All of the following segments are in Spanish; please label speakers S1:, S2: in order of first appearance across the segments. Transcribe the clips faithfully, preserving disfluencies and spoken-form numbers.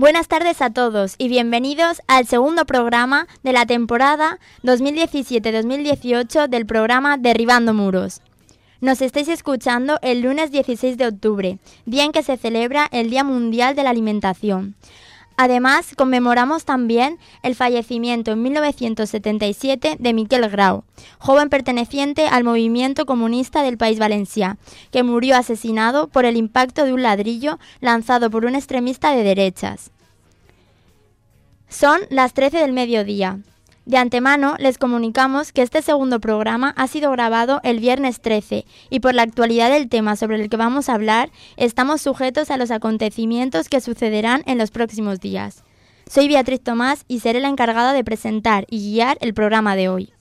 S1: Buenas tardes a todos y bienvenidos al segundo programa de la temporada dos mil diecisiete dos mil dieciocho del programa Derribando Muros. Nos estáis escuchando el lunes dieciséis de octubre, día en que se celebra el Día Mundial de la Alimentación. Además, conmemoramos también el fallecimiento en mil novecientos setenta y siete de Miquel Grau, joven perteneciente al movimiento comunista del País Valencià, que murió asesinado por el impacto de un ladrillo lanzado por un extremista de derechas. Son las trece del mediodía. De antemano les comunicamos que este segundo programa ha sido grabado el viernes trece y por la actualidad del tema sobre el que vamos a hablar estamos sujetos a los acontecimientos que sucederán en los próximos días. Soy Beatriz Tomás y seré la encargada de presentar y guiar el programa de hoy.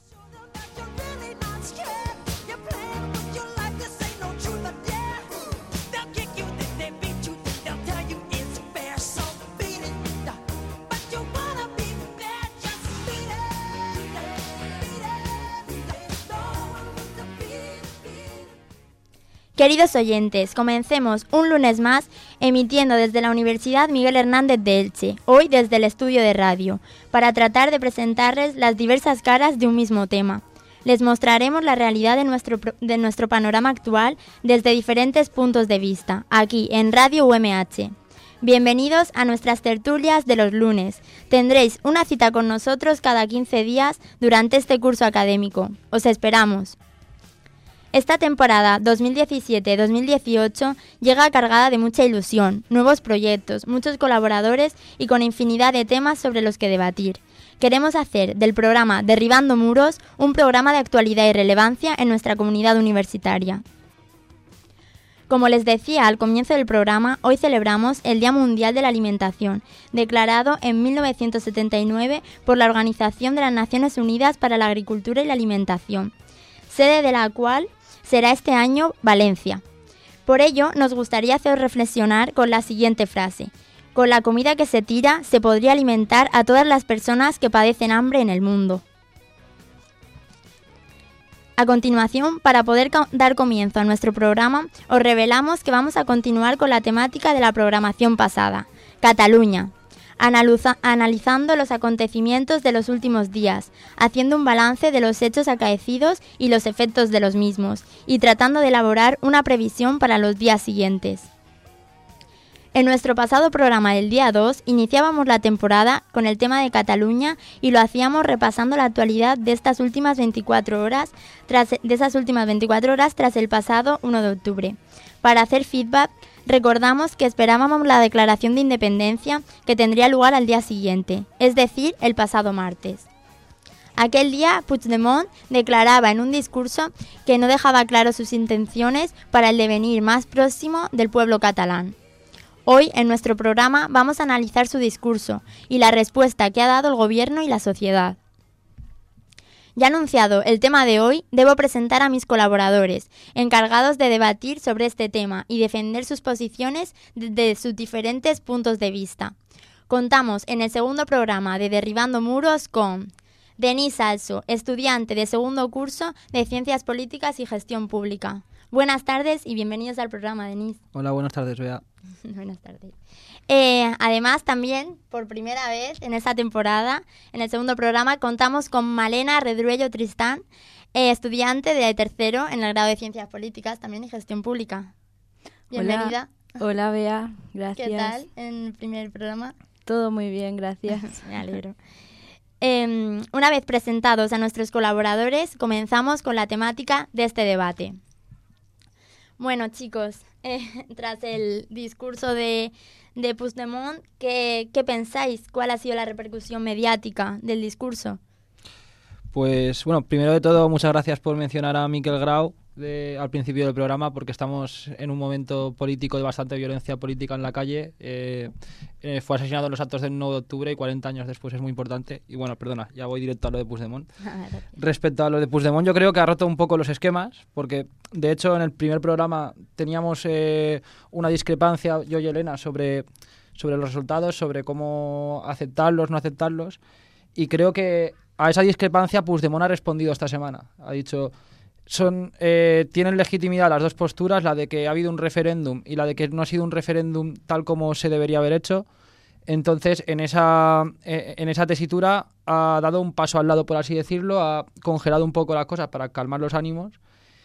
S1: Queridos oyentes, comencemos un lunes más emitiendo desde la Universidad Miguel Hernández de Elche, hoy desde el estudio de radio, para tratar de presentarles las diversas caras de un mismo tema. Les mostraremos la realidad de nuestro, de nuestro panorama actual desde diferentes puntos de vista, aquí en Radio U M H. Bienvenidos a nuestras tertulias de los lunes. Tendréis una cita con nosotros cada quince días durante este curso académico. Os esperamos. Esta temporada dos mil diecisiete dos mil dieciocho llega cargada de mucha ilusión, nuevos proyectos, muchos colaboradores y con infinidad de temas sobre los que debatir. Queremos hacer del programa Derribando Muros un programa de actualidad y relevancia en nuestra comunidad universitaria. Como les decía al comienzo del programa, hoy celebramos el Día Mundial de la Alimentación, declarado en mil novecientos setenta y nueve por la Organización de las Naciones Unidas para la Agricultura y la Alimentación, sede de la cual será este año Valencia. Por ello, nos gustaría hacer reflexionar con la siguiente frase: con la comida que se tira se podría alimentar a todas las personas que padecen hambre en el mundo. A continuación, para poder co- dar comienzo a nuestro programa, os revelamos que vamos a continuar con la temática de la programación pasada, Cataluña, analiza- analizando los acontecimientos de los últimos días, haciendo un balance de los hechos acaecidos y los efectos de los mismos, y tratando de elaborar una previsión para los días siguientes. En nuestro pasado programa del día dos iniciábamos la temporada con el tema de Cataluña y lo hacíamos repasando la actualidad de estas últimas veinticuatro horas, tras, de esas últimas veinticuatro horas tras el pasado uno de octubre. Para hacer feedback, recordamos que esperábamos la declaración de independencia que tendría lugar al día siguiente, es decir, el pasado martes. Aquel día, Puigdemont declaraba en un discurso que no dejaba claro sus intenciones para el devenir más próximo del pueblo catalán. Hoy, en nuestro programa, vamos a analizar su discurso y la respuesta que ha dado el gobierno y la sociedad. Ya anunciado el tema de hoy, debo presentar a mis colaboradores, encargados de debatir sobre este tema y defender sus posiciones desde sus diferentes puntos de vista. Contamos en el segundo programa de Derribando Muros con Denise Also, estudiante de segundo curso de Ciencias Políticas y Gestión Pública. Buenas tardes y bienvenidos al programa, Denise.
S2: Hola, buenas tardes, Bea.
S1: Buenas tardes. Eh, además, también, por primera vez en esta temporada, en el segundo programa, contamos con Malena Redruello Tristán, eh, estudiante de tercero en el grado de Ciencias Políticas, también y Gestión Pública. Bienvenida.
S3: Hola, Hola Bea, gracias.
S1: ¿Qué tal en el primer programa?
S3: Todo muy bien, gracias.
S1: Me alegro. Eh, una vez presentados a nuestros colaboradores, comenzamos con la temática de este debate. Bueno, chicos, eh, tras el discurso de, de Puigdemont, ¿qué, ¿qué pensáis? ¿Cuál ha sido la repercusión mediática del discurso?
S2: Pues, bueno, primero de todo, muchas gracias por mencionar a Miquel Grau de, al principio del programa, porque estamos en un momento político de bastante violencia política en la calle. Eh, eh, fue asesinado en los actos del nueve de octubre y cuarenta años después es muy importante. Y bueno, perdona, ya voy directo a lo de Puigdemont. Respecto a lo de Puigdemont, yo creo que ha roto un poco los esquemas, porque de hecho en el primer programa teníamos eh, una discrepancia, yo y Elena, sobre, sobre los resultados, sobre cómo aceptarlos, no aceptarlos. Y creo que a esa discrepancia Puigdemont ha respondido esta semana. Ha dicho... Son, eh, tienen legitimidad las dos posturas, la de que ha habido un referéndum y la de que no ha sido un referéndum tal como se debería haber hecho. Entonces, en esa, en esa tesitura ha dado un paso al lado, por así decirlo, ha congelado un poco las cosas para calmar los ánimos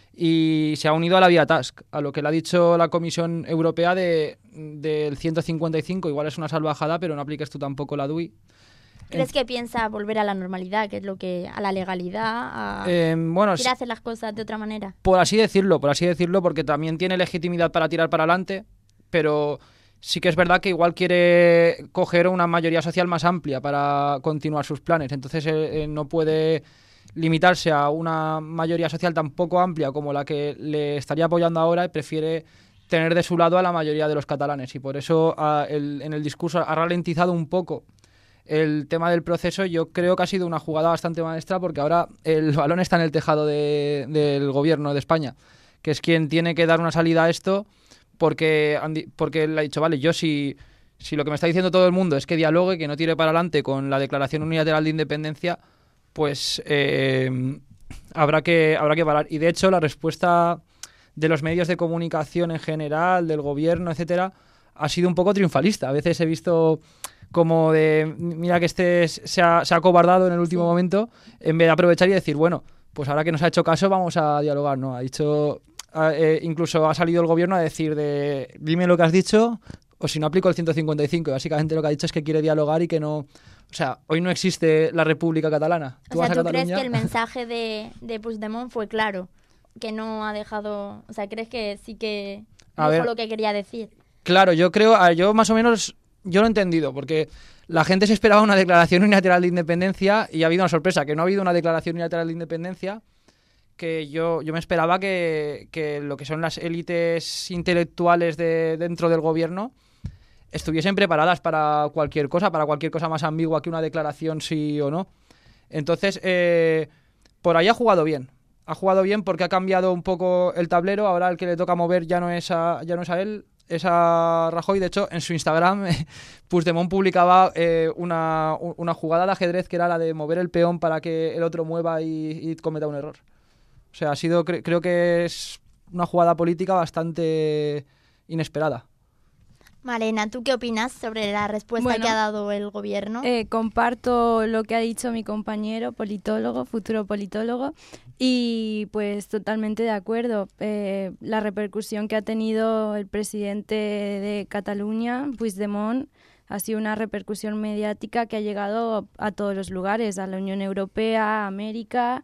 S2: y se ha unido a la vía Tusk, a lo que le ha dicho la Comisión Europea de, del ciento cincuenta y cinco. Igual es una salvajada, pero no apliques tú tampoco la D U I.
S1: ¿Crees que piensa volver a la normalidad, que es lo que a la legalidad, a
S2: eh, bueno,
S1: quiere hacer las cosas de otra manera?
S2: Por así decirlo, por así decirlo, porque también tiene legitimidad para tirar para adelante, pero sí que es verdad que igual quiere coger una mayoría social más amplia para continuar sus planes. Entonces eh, eh, no puede limitarse a una mayoría social tan poco amplia como la que le estaría apoyando ahora y prefiere tener de su lado a la mayoría de los catalanes. Y por eso a, el, en el discurso ha ralentizado un poco el tema del proceso. Yo creo que ha sido una jugada bastante maestra porque ahora el balón está en el tejado de, del gobierno de España, que es quien tiene que dar una salida a esto. Porque, porque le ha dicho, vale, yo si, si lo que me está diciendo todo el mundo es que dialogue, que no tire para adelante con la Declaración Unilateral de Independencia, pues eh, habrá que habrá que parar. Y de hecho la respuesta de los medios de comunicación en general, del gobierno, etcétera, ha sido un poco triunfalista. A veces he visto como de, mira que este se ha, se ha acobardado en el último sí. momento, en vez de aprovechar y decir, bueno, pues ahora que nos ha hecho caso vamos a dialogar, ¿no? Ha dicho... Eh, incluso ha salido el gobierno a decir de dime lo que has dicho o si no aplico el ciento cincuenta y cinco. Y básicamente lo que ha dicho es que quiere dialogar y que no... O sea, hoy no existe la República Catalana.
S1: ¿Tú o sea, ¿tú crees que el mensaje de, de Puigdemont fue claro? Que no ha dejado... O sea, ¿crees que sí que
S2: a
S1: dijo
S2: ver,
S1: lo que quería decir?
S2: Claro, yo creo... Yo más o menos... Yo lo he entendido, porque la gente se esperaba una declaración unilateral de independencia y ha habido una sorpresa, que no ha habido una declaración unilateral de independencia, que yo, yo me esperaba que, que lo que son las élites intelectuales de, dentro del gobierno estuviesen preparadas para cualquier cosa, para cualquier cosa más ambigua que una declaración sí o no. Entonces, eh, por ahí ha jugado bien. Ha jugado bien porque ha cambiado un poco el tablero. Ahora el que le toca mover ya no es a, ya no es a él, es a Rajoy. De hecho, en su Instagram, Puigdemont publicaba eh, una, una jugada de ajedrez que era la de mover el peón para que el otro mueva y, y cometa un error. O sea, ha sido, cre- creo que es una jugada política bastante inesperada.
S1: Malena, ¿tú qué opinas sobre la respuesta
S3: bueno,
S1: que ha dado el gobierno?
S3: Eh, comparto lo que ha dicho mi compañero, politólogo, futuro politólogo, y pues totalmente de acuerdo. Eh, la repercusión que ha tenido el presidente de Cataluña, Puigdemont, ha sido una repercusión mediática que ha llegado a todos los lugares, a la Unión Europea, a América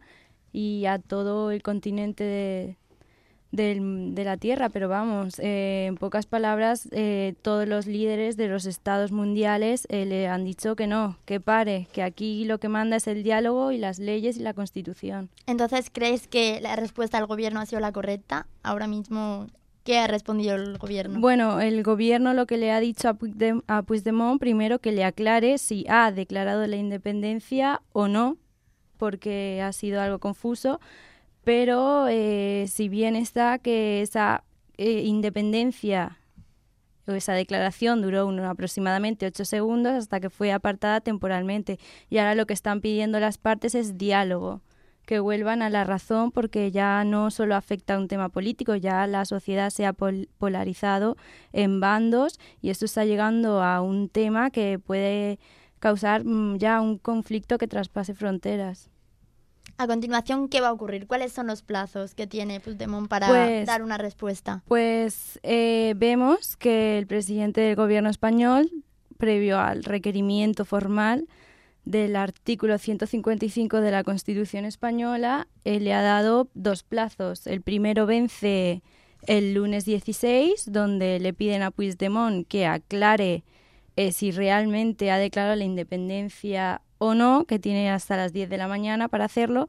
S3: y a todo el continente de, de, de la Tierra. Pero vamos, eh, en pocas palabras, eh, todos los líderes de los estados mundiales eh, le han dicho que no, que pare, que aquí lo que manda es el diálogo y las leyes y la Constitución.
S1: Entonces, ¿crees que la respuesta del gobierno ha sido la correcta? Ahora mismo, ¿qué ha respondido el gobierno?
S3: Bueno, el gobierno lo que le ha dicho a, Puigdem- a Puigdemont, primero que le aclare si ha declarado la independencia o no, porque ha sido algo confuso, pero eh, si bien está que esa eh, independencia o esa declaración duró uno, aproximadamente ocho segundos hasta que fue apartada temporalmente, y ahora lo que están pidiendo las partes es diálogo, que vuelvan a la razón, porque ya no solo afecta a un tema político, ya la sociedad se ha pol- polarizado en bandos y esto está llegando a un tema que puede causar mm, ya un conflicto que traspase fronteras.
S1: A continuación, ¿qué va a ocurrir? ¿Cuáles son los plazos que tiene Puigdemont para
S3: Pues,
S1: dar una respuesta?
S3: Pues eh, vemos que el presidente del gobierno español, previo al requerimiento formal del artículo ciento cincuenta y cinco de la Constitución española, eh, le ha dado dos plazos. El primero vence el lunes dieciséis, donde le piden a Puigdemont que aclare eh, si realmente ha declarado la independencia o no, que tiene hasta las diez de la mañana para hacerlo.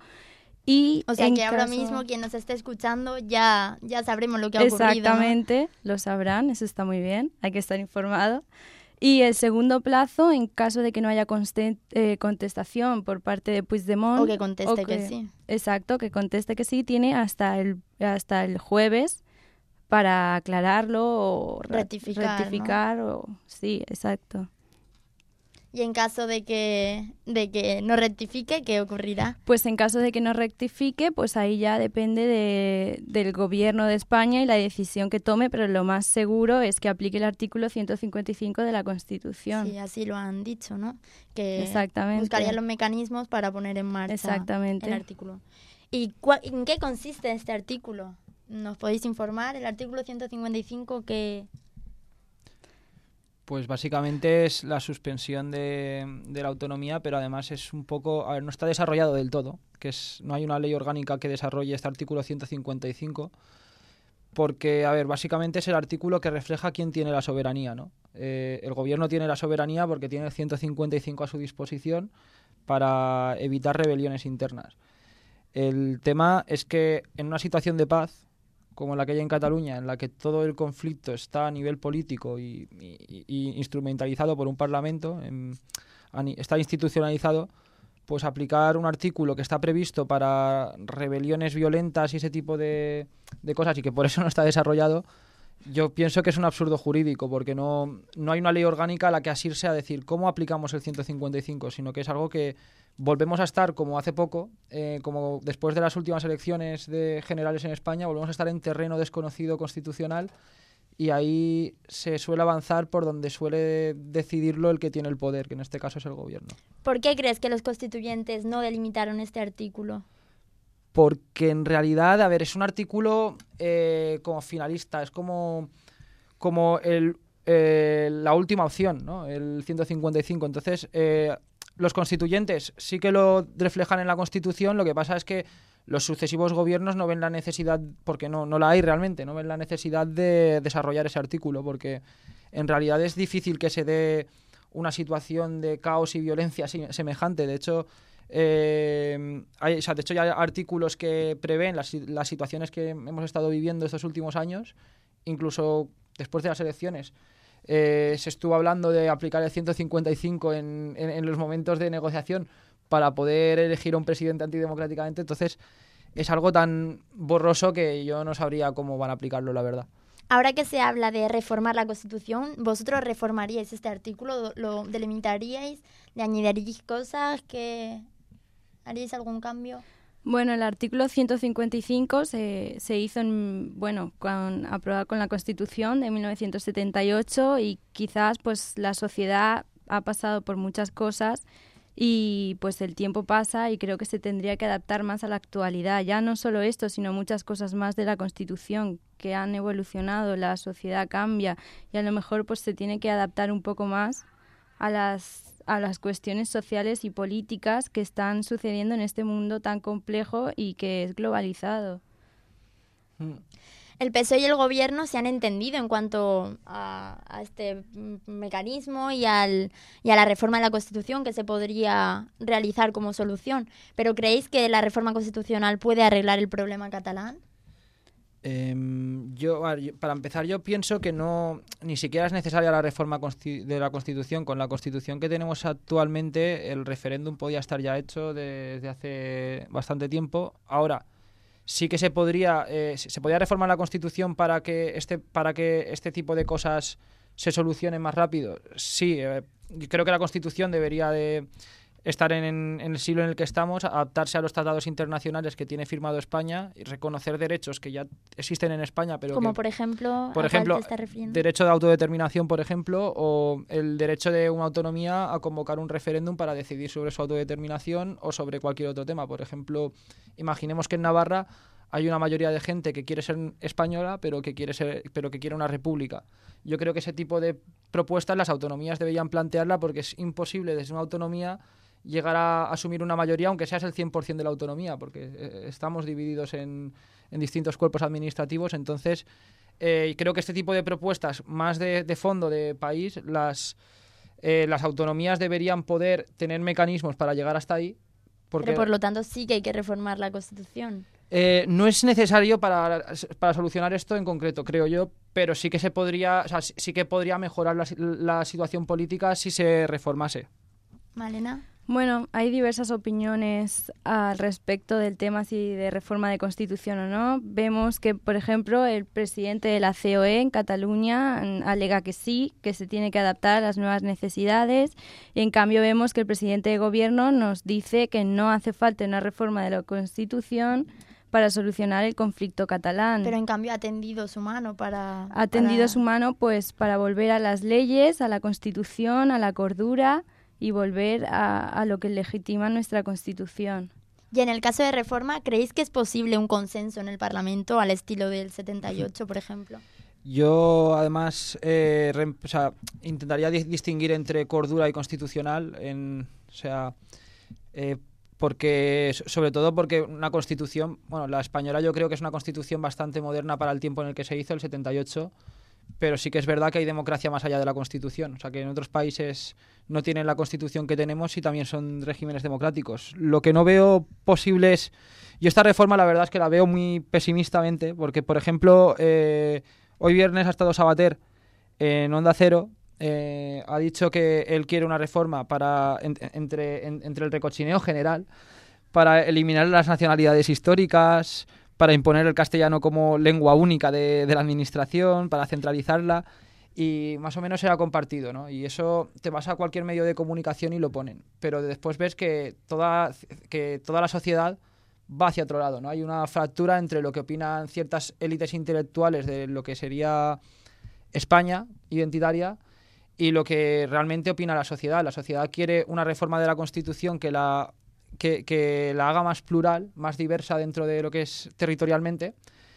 S3: Y
S1: o sea
S3: en
S1: que ahora
S3: caso...
S1: mismo quien nos esté escuchando ya, ya sabremos lo que ha ocurrido.
S3: Exactamente, ¿no? Lo sabrán, eso está muy bien, hay que estar informado. Y el segundo plazo, en caso de que no haya conste- eh, contestación por parte de Puigdemont...
S1: O que conteste
S3: o que,
S1: que sí.
S3: Exacto, que conteste que sí, tiene hasta el, hasta el jueves para aclararlo o
S1: rectificar,
S3: rectificar
S1: ¿no?
S3: o sí, exacto.
S1: Y en caso de que, de que no rectifique, ¿qué ocurrirá?
S3: Pues en caso de que no rectifique, pues ahí ya depende de, del gobierno de España y la decisión que tome, pero lo más seguro es que aplique el artículo ciento cincuenta y cinco de la Constitución.
S1: Sí, así lo han dicho, ¿no? Que
S3: Exactamente.
S1: buscarían los mecanismos para poner en marcha
S3: Exactamente.
S1: el artículo. ¿Y cua- en qué consiste este artículo? ¿Nos podéis informar? El artículo ciento cincuenta y cinco que...
S2: Pues básicamente es la suspensión de, de la autonomía, pero además es un poco... A ver, no está desarrollado del todo, que es no hay una ley orgánica que desarrolle este artículo ciento cincuenta y cinco, porque, a ver, básicamente es el artículo que refleja quién tiene la soberanía, ¿no? Eh, el gobierno tiene la soberanía porque tiene el ciento cincuenta y cinco a su disposición para evitar rebeliones internas. El tema es que en una situación de paz, como la que hay en Cataluña, en la que todo el conflicto está a nivel político y, y, y instrumentalizado por un parlamento, en, está institucionalizado, pues aplicar un artículo que está previsto para rebeliones violentas y ese tipo de, de cosas y que por eso no está desarrollado, yo pienso que es un absurdo jurídico, porque no, no hay una ley orgánica a la que asirse a decir cómo aplicamos el ciento cincuenta y cinco, sino que es algo que volvemos a estar como hace poco, eh, como después de las últimas elecciones de generales en España, volvemos a estar en terreno desconocido constitucional y ahí se suele avanzar por donde suele decidirlo el que tiene el poder, que en este caso es el gobierno.
S1: ¿Por qué crees que los constituyentes no delimitaron este artículo?
S2: Porque en realidad, a ver, es un artículo eh, como finalista, es como, como el, eh, la última opción, ¿no? El ciento cincuenta y cinco. Entonces, eh, los constituyentes sí que lo reflejan en la Constitución, lo que pasa es que los sucesivos gobiernos no ven la necesidad, porque no, no la hay realmente, no ven la necesidad de desarrollar ese artículo, porque en realidad es difícil que se dé una situación de caos y violencia semejante. De hecho, eh, hay, o sea, de hecho ya hay artículos que prevén las, las situaciones que hemos estado viviendo estos últimos años, incluso después de las elecciones. Eh, se estuvo hablando de aplicar el ciento cincuenta y cinco en, en, en los momentos de negociación para poder elegir a un presidente antidemocráticamente. Entonces es algo tan borroso que yo no sabría cómo van a aplicarlo, la verdad.
S1: Ahora que se habla de reformar la Constitución, ¿vosotros reformaríais este artículo? ¿Lo delimitaríais? ¿Le añadiríais cosas? ¿Que haríais algún cambio?
S3: Bueno, el artículo ciento cincuenta y cinco se, se hizo, en, bueno, con, aprobado con la Constitución de mil novecientos setenta y ocho y quizás pues la sociedad ha pasado por muchas cosas y pues el tiempo pasa y creo que se tendría que adaptar más a la actualidad. Ya no solo esto, sino muchas cosas más de la Constitución que han evolucionado, la sociedad cambia y a lo mejor pues se tiene que adaptar un poco más a las a las cuestiones sociales y políticas que están sucediendo en este mundo tan complejo y que es globalizado.
S1: El P S O E y el Gobierno se han entendido en cuanto a, a este mecanismo y, al, y a la reforma de la Constitución que se podría realizar como solución. ¿Pero creéis que la reforma constitucional puede arreglar el problema catalán?
S2: Eh, yo, para empezar, yo pienso que no ni siquiera es necesaria la reforma de la Constitución. Con la Constitución que tenemos actualmente, el referéndum podía estar ya hecho desde hace bastante tiempo. Ahora, sí que se podría eh, se podría reformar la Constitución para que este para que este tipo de cosas se solucionen más rápido. Sí, eh, creo que la Constitución debería de estar en, en el siglo en el que estamos, adaptarse a los tratados internacionales que tiene firmado España y reconocer derechos que ya existen en España, pero
S1: como
S2: que,
S1: por ejemplo,
S2: por
S1: ¿a
S2: ejemplo,
S1: cuál te estás refiriendo?
S2: Derecho de autodeterminación, por ejemplo, o el derecho de una autonomía a convocar un referéndum para decidir sobre su autodeterminación o sobre cualquier otro tema. Por ejemplo, imaginemos que en Navarra hay una mayoría de gente que quiere ser española, pero que quiere ser, pero que quiere una república. Yo creo que ese tipo de propuestas las autonomías deberían plantearla, porque es imposible desde una autonomía llegar a asumir una mayoría, aunque seas el cien por ciento de la autonomía, porque eh, estamos divididos en, en distintos cuerpos administrativos. Entonces, eh, creo que este tipo de propuestas, más de, de fondo, de país, las, eh, las autonomías deberían poder tener mecanismos para llegar hasta ahí. Porque,
S1: Pero por lo tanto sí que hay que reformar la Constitución.
S2: Eh, no es necesario para, para solucionar esto en concreto, creo yo, pero sí que se podría, o sea, sí que podría mejorar la, la situación política si se reformase.
S1: Malena.
S3: Bueno, hay diversas opiniones al respecto del tema si de reforma de constitución o no. Vemos que, por ejemplo, el presidente de la C O E en Cataluña alega que sí, que se tiene que adaptar a las nuevas necesidades. Y en cambio vemos que el presidente de gobierno nos dice que no hace falta una reforma de la Constitución para solucionar el conflicto catalán.
S1: Pero en cambio ha tendido su mano para...
S3: Ha tendido
S1: para...
S3: su mano pues para volver a las leyes, a la Constitución, a la cordura y volver a, a lo que legitima nuestra Constitución.
S1: Y en el caso de reforma, ¿creéis que es posible un consenso en el Parlamento al estilo del setenta y ocho, por ejemplo?
S2: Yo, además, eh, re, o sea, intentaría di- distinguir entre cordura y constitucional, en, o sea, eh, porque, sobre todo porque una constitución, bueno, la española yo creo que es una constitución bastante moderna para el tiempo en el que se hizo, el setenta y ocho, pero sí que es verdad que hay democracia más allá de la Constitución. O sea, que en otros países no tienen la Constitución que tenemos y también son regímenes democráticos. Lo que no veo posible es... Yo esta reforma la verdad es que la veo muy pesimistamente, porque, por ejemplo, eh, hoy viernes ha estado Sabater en Onda Cero, eh, ha dicho que él quiere una reforma para en, entre, en, entre el recochineo general, para eliminar las nacionalidades históricas, para imponer el castellano como lengua única de, de la administración, para centralizarla, y más o menos era compartido, ¿no? Y eso te vas a cualquier medio de comunicación y lo ponen, pero después ves que toda, que toda la sociedad va hacia otro lado, ¿no? Hay una fractura entre lo que opinan ciertas élites intelectuales de lo que sería España identitaria y lo que realmente opina la sociedad. La sociedad quiere una reforma de la Constitución que la Que, que la haga más plural, más diversa dentro de lo que es territorialmente,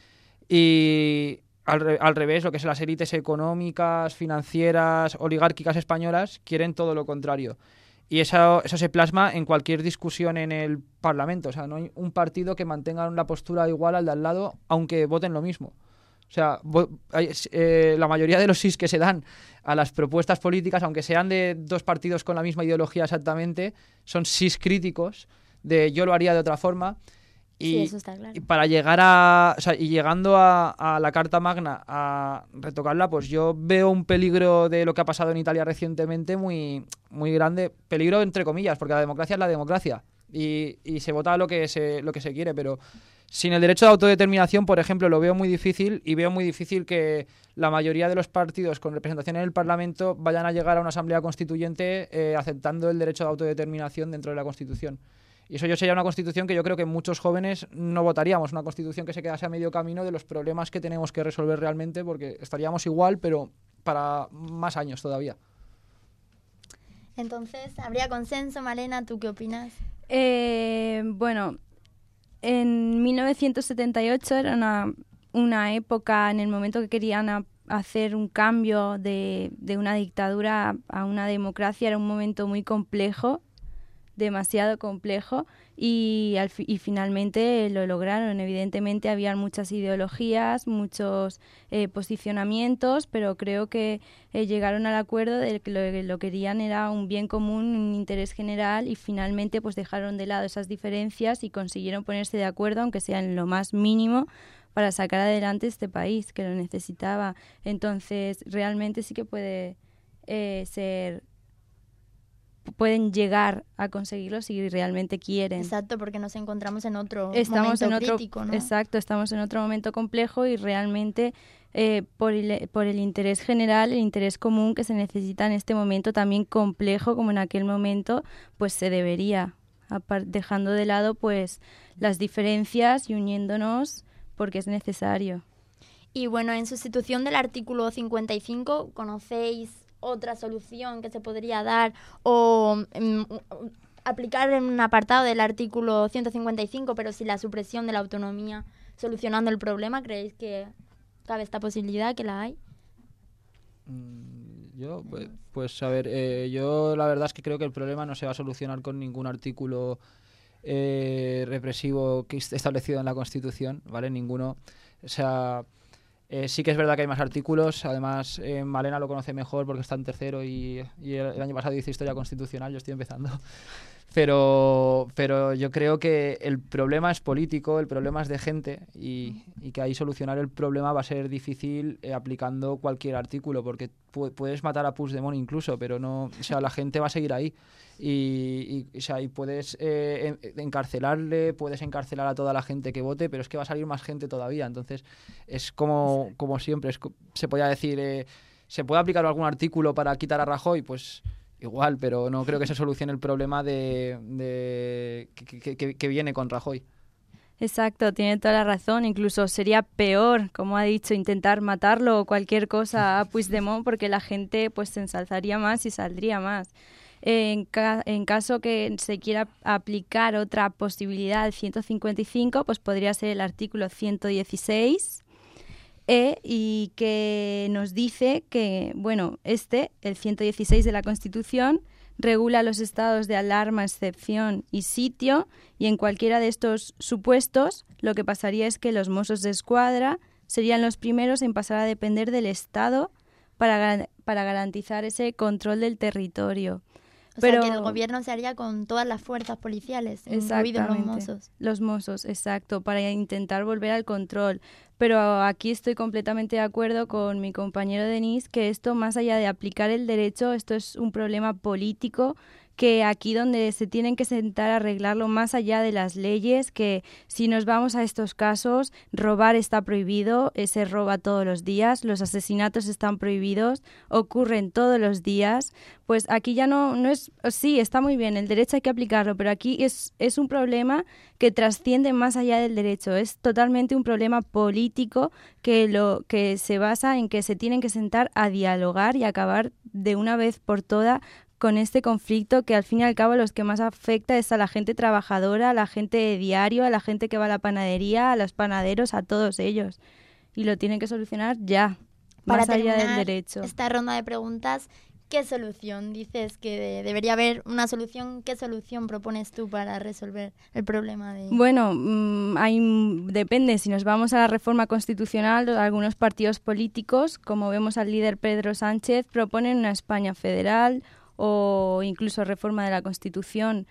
S2: y al, re, al revés, lo que son las élites económicas, financieras, oligárquicas españolas quieren todo lo contrario, y eso, eso se plasma en cualquier discusión en el Parlamento. O sea, no hay un partido que mantenga la postura igual al de al lado aunque voten lo mismo. O sea, hay, eh, la mayoría de los sís que se dan a las propuestas políticas, aunque sean de dos partidos con la misma ideología exactamente, son sís críticos de yo lo haría de otra forma. Y,
S1: sí, eso está claro.
S2: Y para llegar a... O sea, y llegando a, a la Carta Magna a retocarla, pues yo veo un peligro de lo que ha pasado en Italia recientemente muy, muy grande. Peligro entre comillas, porque la democracia es la democracia. Y, y se vota lo que se, lo que se quiere, pero... Sin el derecho de autodeterminación, por ejemplo, lo veo muy difícil, y veo muy difícil que la mayoría de los partidos con representación en el Parlamento vayan a llegar a una asamblea constituyente eh, aceptando el derecho de autodeterminación dentro de la Constitución. Y eso yo sería una Constitución que yo creo que muchos jóvenes no votaríamos, una Constitución que se quedase a medio camino de los problemas que tenemos que resolver realmente, porque estaríamos igual, pero para más años todavía.
S1: Entonces, ¿habría consenso, Malena? ¿Tú qué opinas?
S3: Eh, bueno... En mil novecientos setenta y ocho era una, una época en el momento que querían a, hacer un cambio de, de una dictadura a una democracia. Era un momento muy complejo, demasiado complejo, y, al fi- y finalmente lo lograron. Evidentemente había muchas ideologías, muchos eh, posicionamientos, pero creo que eh, llegaron al acuerdo de que lo que lo querían era un bien común, un interés general, y finalmente pues dejaron de lado esas diferencias y consiguieron ponerse de acuerdo, aunque sea en lo más mínimo, para sacar adelante este país que lo necesitaba. Entonces realmente sí que puede eh, ser... pueden llegar a conseguirlo si realmente quieren.
S1: Exacto, porque nos encontramos en otro
S3: estamos
S1: momento
S3: en otro,
S1: crítico, ¿no?
S3: Exacto, estamos en otro momento complejo y realmente eh, por, el, por el interés general, el interés común que se necesita en este momento también complejo como en aquel momento, pues se debería, apar- dejando de lado pues las diferencias y uniéndonos porque es necesario.
S1: Y bueno, en sustitución del artículo cincuenta y cinco, ¿conocéis otra solución que se podría dar o um, aplicar en un apartado del artículo ciento cincuenta y cinco, pero sin la supresión de la autonomía, solucionando el problema? ¿Creéis que cabe esta posibilidad, que la hay?
S2: Yo, pues, pues a ver, eh, yo la verdad es que creo que el problema no se va a solucionar con ningún artículo eh, represivo que esté establecido en la Constitución, ¿vale? Ninguno. O sea, eh, sí que es verdad que hay más artículos. Además, eh, Malena lo conoce mejor porque está en tercero y, y el, el año pasado hice Historia Constitucional, yo estoy empezando. Pero, pero yo creo que el problema es político, el problema es de gente y, y que ahí solucionar el problema va a ser difícil eh, aplicando cualquier artículo, porque pu- puedes matar a Puigdemont incluso, pero no, o sea, la gente va a seguir ahí y, y, o sea, y puedes eh, en- encarcelarle, puedes encarcelar a toda la gente que vote, pero es que va a salir más gente todavía, entonces es como, como siempre, es, co- se podría decir, eh, ¿se puede aplicar algún artículo para quitar a Rajoy? Pues igual, pero no creo que se solucione el problema de, de que, que- que- que viene con Rajoy.
S3: Exacto, tiene toda la razón. Incluso sería peor, como ha dicho, intentar matarlo o cualquier cosa a Puigdemont, porque la gente pues se ensalzaría más y saldría más. En, ca- en caso que se quiera aplicar otra posibilidad al ciento cincuenta y cinco, pues podría ser el artículo ciento dieciséis. E, y que nos dice que, bueno, este, el ciento dieciséis de la Constitución, regula los estados de alarma, excepción y sitio, y en cualquiera de estos supuestos lo que pasaría es que los Mossos de Escuadra serían los primeros en pasar a depender del Estado para, gar- para garantizar ese control del territorio.
S1: O
S3: Pero,
S1: sea, que el gobierno se haría con todas las fuerzas policiales, incluidos los Mossos.
S3: Los Mossos, exacto, para intentar volver al control. Pero aquí estoy completamente de acuerdo con mi compañero Denis, que esto, más allá de aplicar el derecho, esto es un problema político, que aquí donde se tienen que sentar a arreglarlo más allá de las leyes, que si nos vamos a estos casos, robar está prohibido, eh, se roba todos los días, los asesinatos están prohibidos, ocurren todos los días, pues aquí ya no, no es, sí, está muy bien, el derecho hay que aplicarlo, pero aquí es, es un problema que trasciende más allá del derecho, es totalmente un problema político que, lo, que se basa en que se tienen que sentar a dialogar y acabar de una vez por todas con este conflicto, que al fin y al cabo los que más afecta es a la gente trabajadora, a la gente de diario, a la gente que va a la panadería, a los panaderos, a todos ellos. Y lo tienen que solucionar ya,
S1: Para
S3: más allá del
S1: terminar
S3: derecho.
S1: esta ronda de preguntas, ¿qué solución? Dices que de- debería haber una solución. ¿Qué solución propones tú para resolver el problema de...?
S3: Bueno, mmm, hay, depende. Si nos vamos a la reforma constitucional, algunos partidos políticos, como vemos al líder Pedro Sánchez, proponen una España federal o incluso reforma de la Constitución,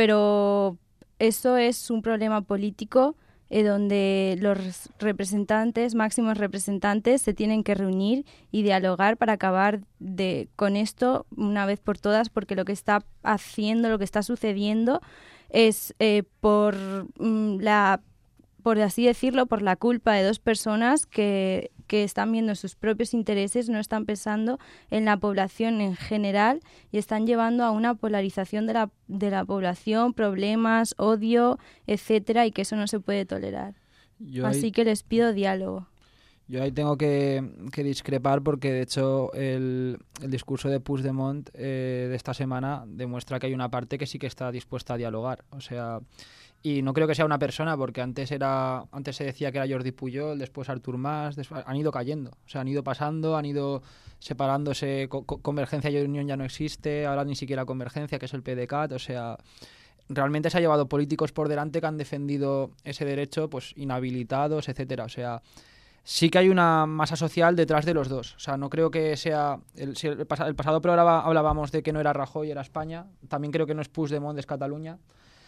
S3: pero eso es un problema político eh, donde los representantes, máximos representantes, se tienen que reunir y dialogar para acabar de, con esto una vez por todas, porque lo que está haciendo, lo que está sucediendo es eh, por mm, la, por así decirlo, por la culpa de dos personas que que están viendo sus propios intereses, no están pensando en la población en general y están llevando a una polarización de la, de la población, problemas, odio, etcétera, y que eso no se puede tolerar.
S2: Yo
S3: Así
S2: ahí,
S3: que les pido diálogo.
S2: yo ahí tengo que, que discrepar porque, de hecho, el, el discurso de Puigdemont eh, de esta semana demuestra que hay una parte que sí que está dispuesta a dialogar. O sea, y no creo que sea una persona, porque antes era antes se decía que era Jordi Pujol, después Artur Mas, después, han ido cayendo, o sea, han ido pasando, han ido separándose, co- co- Convergencia y Unión ya no existe, ahora ni siquiera Convergencia, que es el P D C A T, o sea, realmente se ha llevado políticos por delante que han defendido ese derecho, pues inhabilitados, etcétera, o sea, sí que hay una masa social detrás de los dos. O sea, no creo que sea... El, si el, pas- el pasado programa hablábamos de que no era Rajoy, era España. También creo que no es Puigdemont, es Cataluña.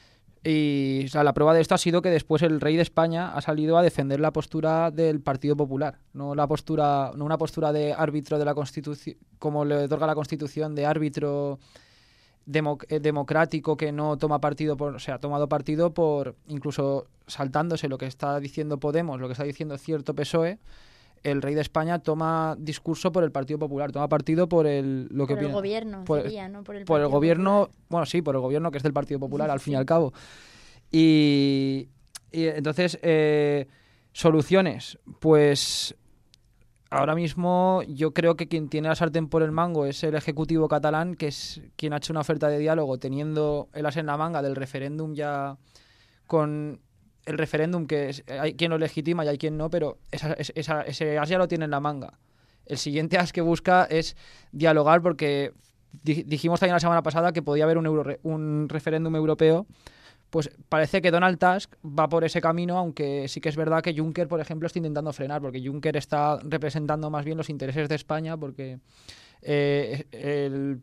S2: Y o sea, la prueba de esto ha sido que después el rey de España ha salido a defender la postura del Partido Popular, no la postura, no una postura de árbitro de la Constitución, como le otorga la Constitución, de árbitro democ- eh, democrático que no toma partido por, o sea, ha tomado partido por, incluso saltándose lo que está diciendo Podemos, lo que está diciendo cierto P S O E. El rey de España toma discurso por el Partido Popular, toma partido por el lo que
S1: por el
S2: opina-
S1: gobierno
S2: por,
S1: sería, ¿no? Por el,
S2: por el
S1: Partido
S2: gobierno,
S1: Popular.
S2: bueno, sí, por el gobierno que es del Partido Popular, al fin y
S1: Sí.
S2: al cabo. Y, y entonces, eh, soluciones, pues ahora mismo yo creo que quien tiene la sartén por el mango es el Ejecutivo catalán, que es quien ha hecho una oferta de diálogo teniendo el as en la manga del referéndum ya con... el referéndum, que es, hay quien lo legitima y hay quien no, pero esa, esa, ese as ya lo tiene en la manga. El siguiente as que busca es dialogar, porque di, dijimos también la semana pasada que podía haber un, euro, un referéndum europeo. Pues parece que Donald Tusk va por ese camino, aunque sí que es verdad que Juncker, por ejemplo, está intentando frenar, porque Juncker está representando más bien los intereses de España, porque eh, el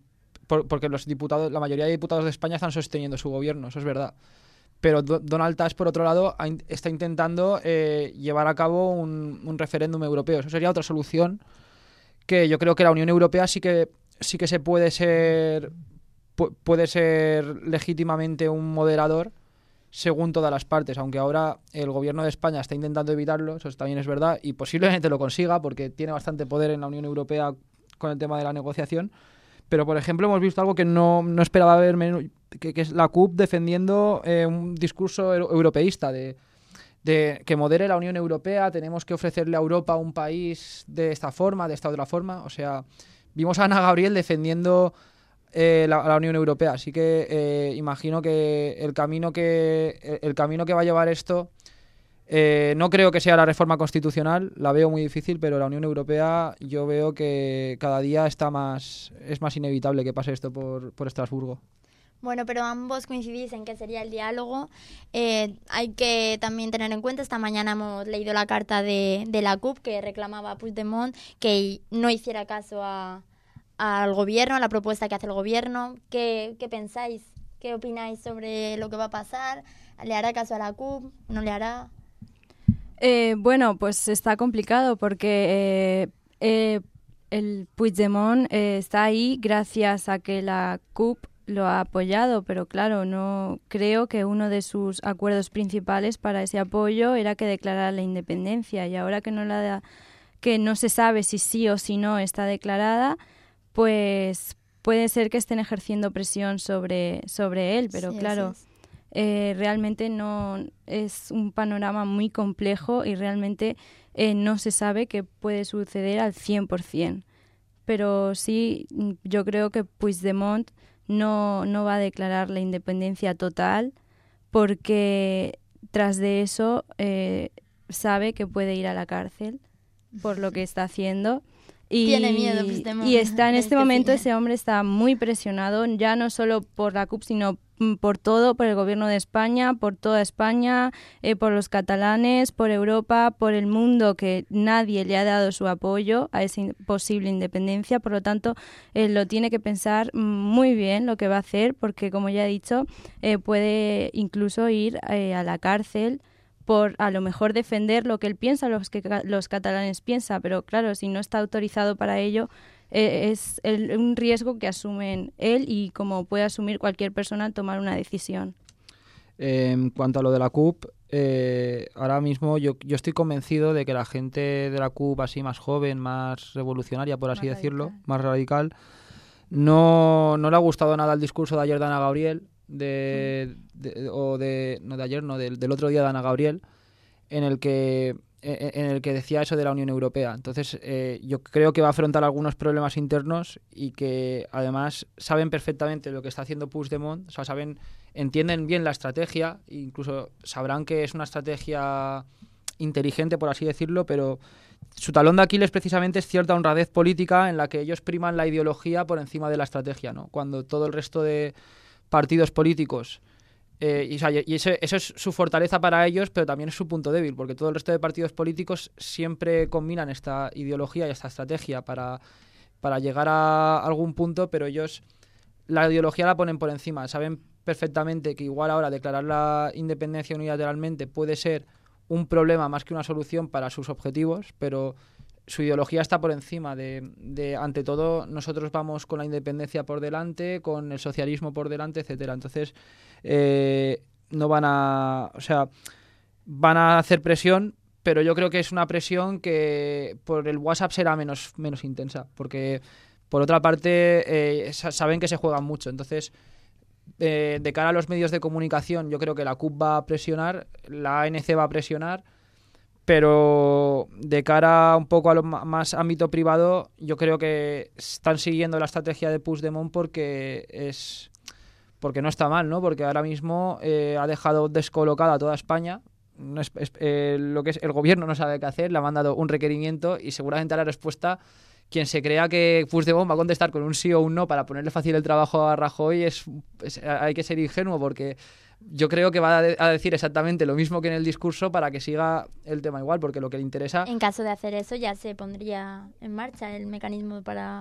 S2: por, porque los diputados, la mayoría de diputados de España están sosteniendo su gobierno, eso es verdad. Pero Do- Donald Tusk, por otro lado, ha in- está intentando eh, llevar a cabo un, un referéndum europeo. Eso sería otra solución que yo creo que la Unión Europea sí que sí que se puede ser pu- puede ser legítimamente un moderador según todas las partes, aunque ahora el gobierno de España está intentando evitarlo, eso también es verdad, y posiblemente lo consiga porque tiene bastante poder en la Unión Europea con el tema de la negociación. Pero, por ejemplo, hemos visto algo que no, no esperaba ver, que, que es la C U P defendiendo eh, un discurso euro- europeísta de, de que modere la Unión Europea, tenemos que ofrecerle a Europa un país de esta forma, de esta otra forma. O sea, vimos a Ana Gabriel defendiendo eh, la, la Unión Europea. Así que eh, imagino que el camino que, el camino que va a llevar esto... Eh, no creo que sea la reforma constitucional, la veo muy difícil, pero la Unión Europea yo veo que cada día está más es más inevitable que pase esto por, por Estrasburgo.
S1: Bueno, pero ambos coincidís en que sería el diálogo. Eh, hay que también tener en cuenta, esta mañana hemos leído la carta de, de la C U P que reclamaba a Puigdemont que no hiciera caso a, al gobierno, a la propuesta que hace el gobierno. ¿Qué, qué pensáis? ¿Qué opináis sobre lo que va a pasar? ¿Le hará caso a la C U P? ¿No le hará?
S3: Eh, bueno, pues está complicado porque eh, eh, el Puigdemont eh, está ahí gracias a que la C U P lo ha apoyado, pero claro, no creo que uno de sus acuerdos principales para ese apoyo era que declarara la independencia, y ahora que no la da, que no se sabe si sí o si no está declarada, pues puede ser que estén ejerciendo presión sobre, sobre él, pero sí, claro. Sí, sí. Eh, realmente no es un panorama muy complejo y realmente eh, no se sabe qué puede suceder al cien por ciento. Pero sí, yo creo que Puigdemont no, no va a declarar la independencia total porque tras de eso eh, sabe que puede ir a la cárcel por lo que está haciendo. Y,
S1: Tiene miedo, Puigdemont.
S3: Y está en este momento, ese hombre está muy presionado, ya no solo por la C U P, sino por todo, por el gobierno de España, por toda España, eh, por los catalanes, por Europa, por el mundo, que nadie le ha dado su apoyo a esa in- posible independencia. Por lo tanto, eh, lo tiene que pensar muy bien lo que va a hacer, porque, como ya he dicho, eh, puede incluso ir eh, a la cárcel por a lo mejor defender lo que él piensa, los que los catalanes piensan, pero claro, si no está autorizado para ello, eh, es el, un riesgo que asumen él y como puede asumir cualquier persona al tomar una decisión.
S2: Eh, en cuanto a lo de la C U P, eh, ahora mismo yo, yo estoy convencido de que la gente de la C U P, así más joven, más revolucionaria, por así
S3: Más
S2: decirlo,
S3: radical.
S2: más radical, no, no le ha gustado nada el discurso de ayer de Ana Gabriel, de, de, o de no de ayer, no del, del otro día de Ana Gabriel, en el que en el que decía eso de la Unión Europea. Entonces eh, yo creo que va a afrontar algunos problemas internos y que además saben perfectamente lo que está haciendo Puigdemont, o sea, saben, entienden bien la estrategia, incluso sabrán que es una estrategia inteligente, por así decirlo, pero su talón de Aquiles precisamente es cierta honradez política en la que ellos priman la ideología por encima de la estrategia, ¿no? Cuando todo el resto de partidos políticos Eh, y, o sea, y eso, eso es su fortaleza para ellos, pero también es su punto débil, porque todo el resto de partidos políticos siempre combinan esta ideología y esta estrategia para, para llegar a algún punto, pero ellos la ideología la ponen por encima. Saben perfectamente que igual ahora declarar la independencia unilateralmente puede ser un problema más que una solución para sus objetivos, pero su ideología está por encima de, de, ante todo, nosotros vamos con la independencia por delante, con el socialismo por delante, etcétera. Entonces, eh, no van a, o sea, van a hacer presión, pero yo creo que es una presión que por el WhatsApp será menos, menos intensa, porque por otra parte eh, saben que se juegan mucho. Entonces, eh, de cara a los medios de comunicación, yo creo que la C U P va a presionar, la A N C va a presionar, pero de cara un poco a lo más ámbito privado, yo creo que están siguiendo la estrategia de Puigdemont porque es porque no está mal, ¿no? Porque ahora mismo eh, ha dejado descolocada a toda España. No es, es, eh, lo que es el gobierno no sabe qué hacer, le ha mandado un requerimiento y seguramente a la respuesta quien se crea que Puigdemont va a contestar con un sí o un no para ponerle fácil el trabajo a Rajoy es, es hay que ser ingenuo, porque yo creo que va a, de- a decir exactamente lo mismo que en el discurso para que siga el tema igual, porque lo que le interesa...
S1: En caso de hacer eso ya se pondría en marcha el mecanismo para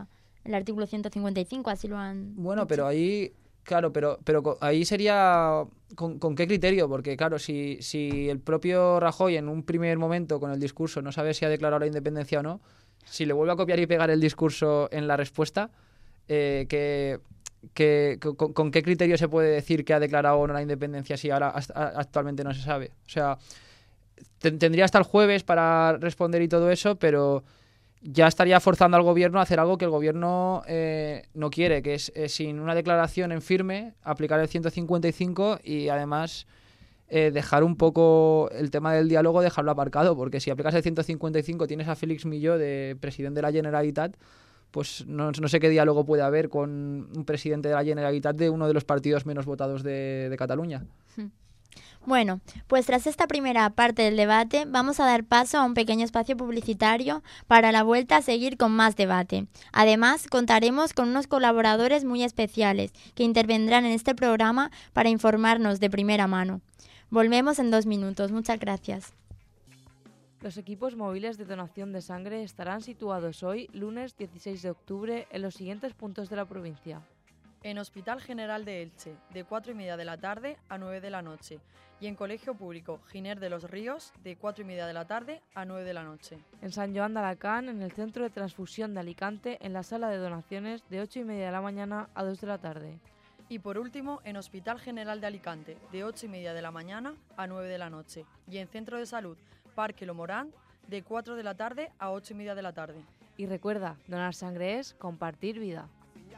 S1: el artículo ciento cincuenta y cinco, así lo han
S2: Bueno,
S1: dicho.
S2: pero ahí, claro, pero, pero co- ahí sería ¿con, con qué criterio? Porque claro, si, si el propio Rajoy en un primer momento con el discurso no sabe si ha declarado la independencia o no, si le vuelve a copiar y pegar el discurso en la respuesta, eh, que, que- co- con, con qué criterio se puede decir que ha declarado o no la independencia si ahora hasta- actualmente no se sabe? O sea, ten- tendría hasta el jueves para responder y todo eso, pero ya estaría forzando al gobierno a hacer algo que el gobierno eh, no quiere, que es eh, sin una declaración en firme, aplicar el ciento cincuenta y cinco y además eh, dejar un poco el tema del diálogo, dejarlo aparcado, porque si aplicas el ciento cincuenta y cinco tienes a Félix Milló de presidente de la Generalitat, pues no, no sé qué diálogo puede haber con un presidente de la Generalitat de uno de los partidos menos votados de, de Cataluña.
S1: Bueno, pues tras esta primera parte del debate vamos a dar paso a un pequeño espacio publicitario para la vuelta a seguir con más debate. Además, contaremos con unos colaboradores muy especiales que intervendrán en este programa para informarnos de primera mano. Volvemos en dos minutos. Muchas gracias.
S4: Los equipos móviles de donación de sangre estarán situados hoy, lunes dieciséis de octubre, en los siguientes puntos de la provincia.
S5: En Hospital General de Elche, de cuatro y media de la tarde a nueve de la noche. Y en Colegio Público Giner de los Ríos, de cuatro y media de la tarde a nueve de la noche.
S4: En San Joan de Alacant, en el Centro de Transfusión de Alicante, en la sala de donaciones, de ocho y media de la mañana a dos de la tarde.
S5: Y por último, en Hospital General de Alicante, de ocho y media de la mañana a nueve de la noche. Y en Centro de Salud Parque Lomorán, de cuatro de la tarde a ocho y media de la tarde.
S4: Y recuerda, donar sangre es compartir vida.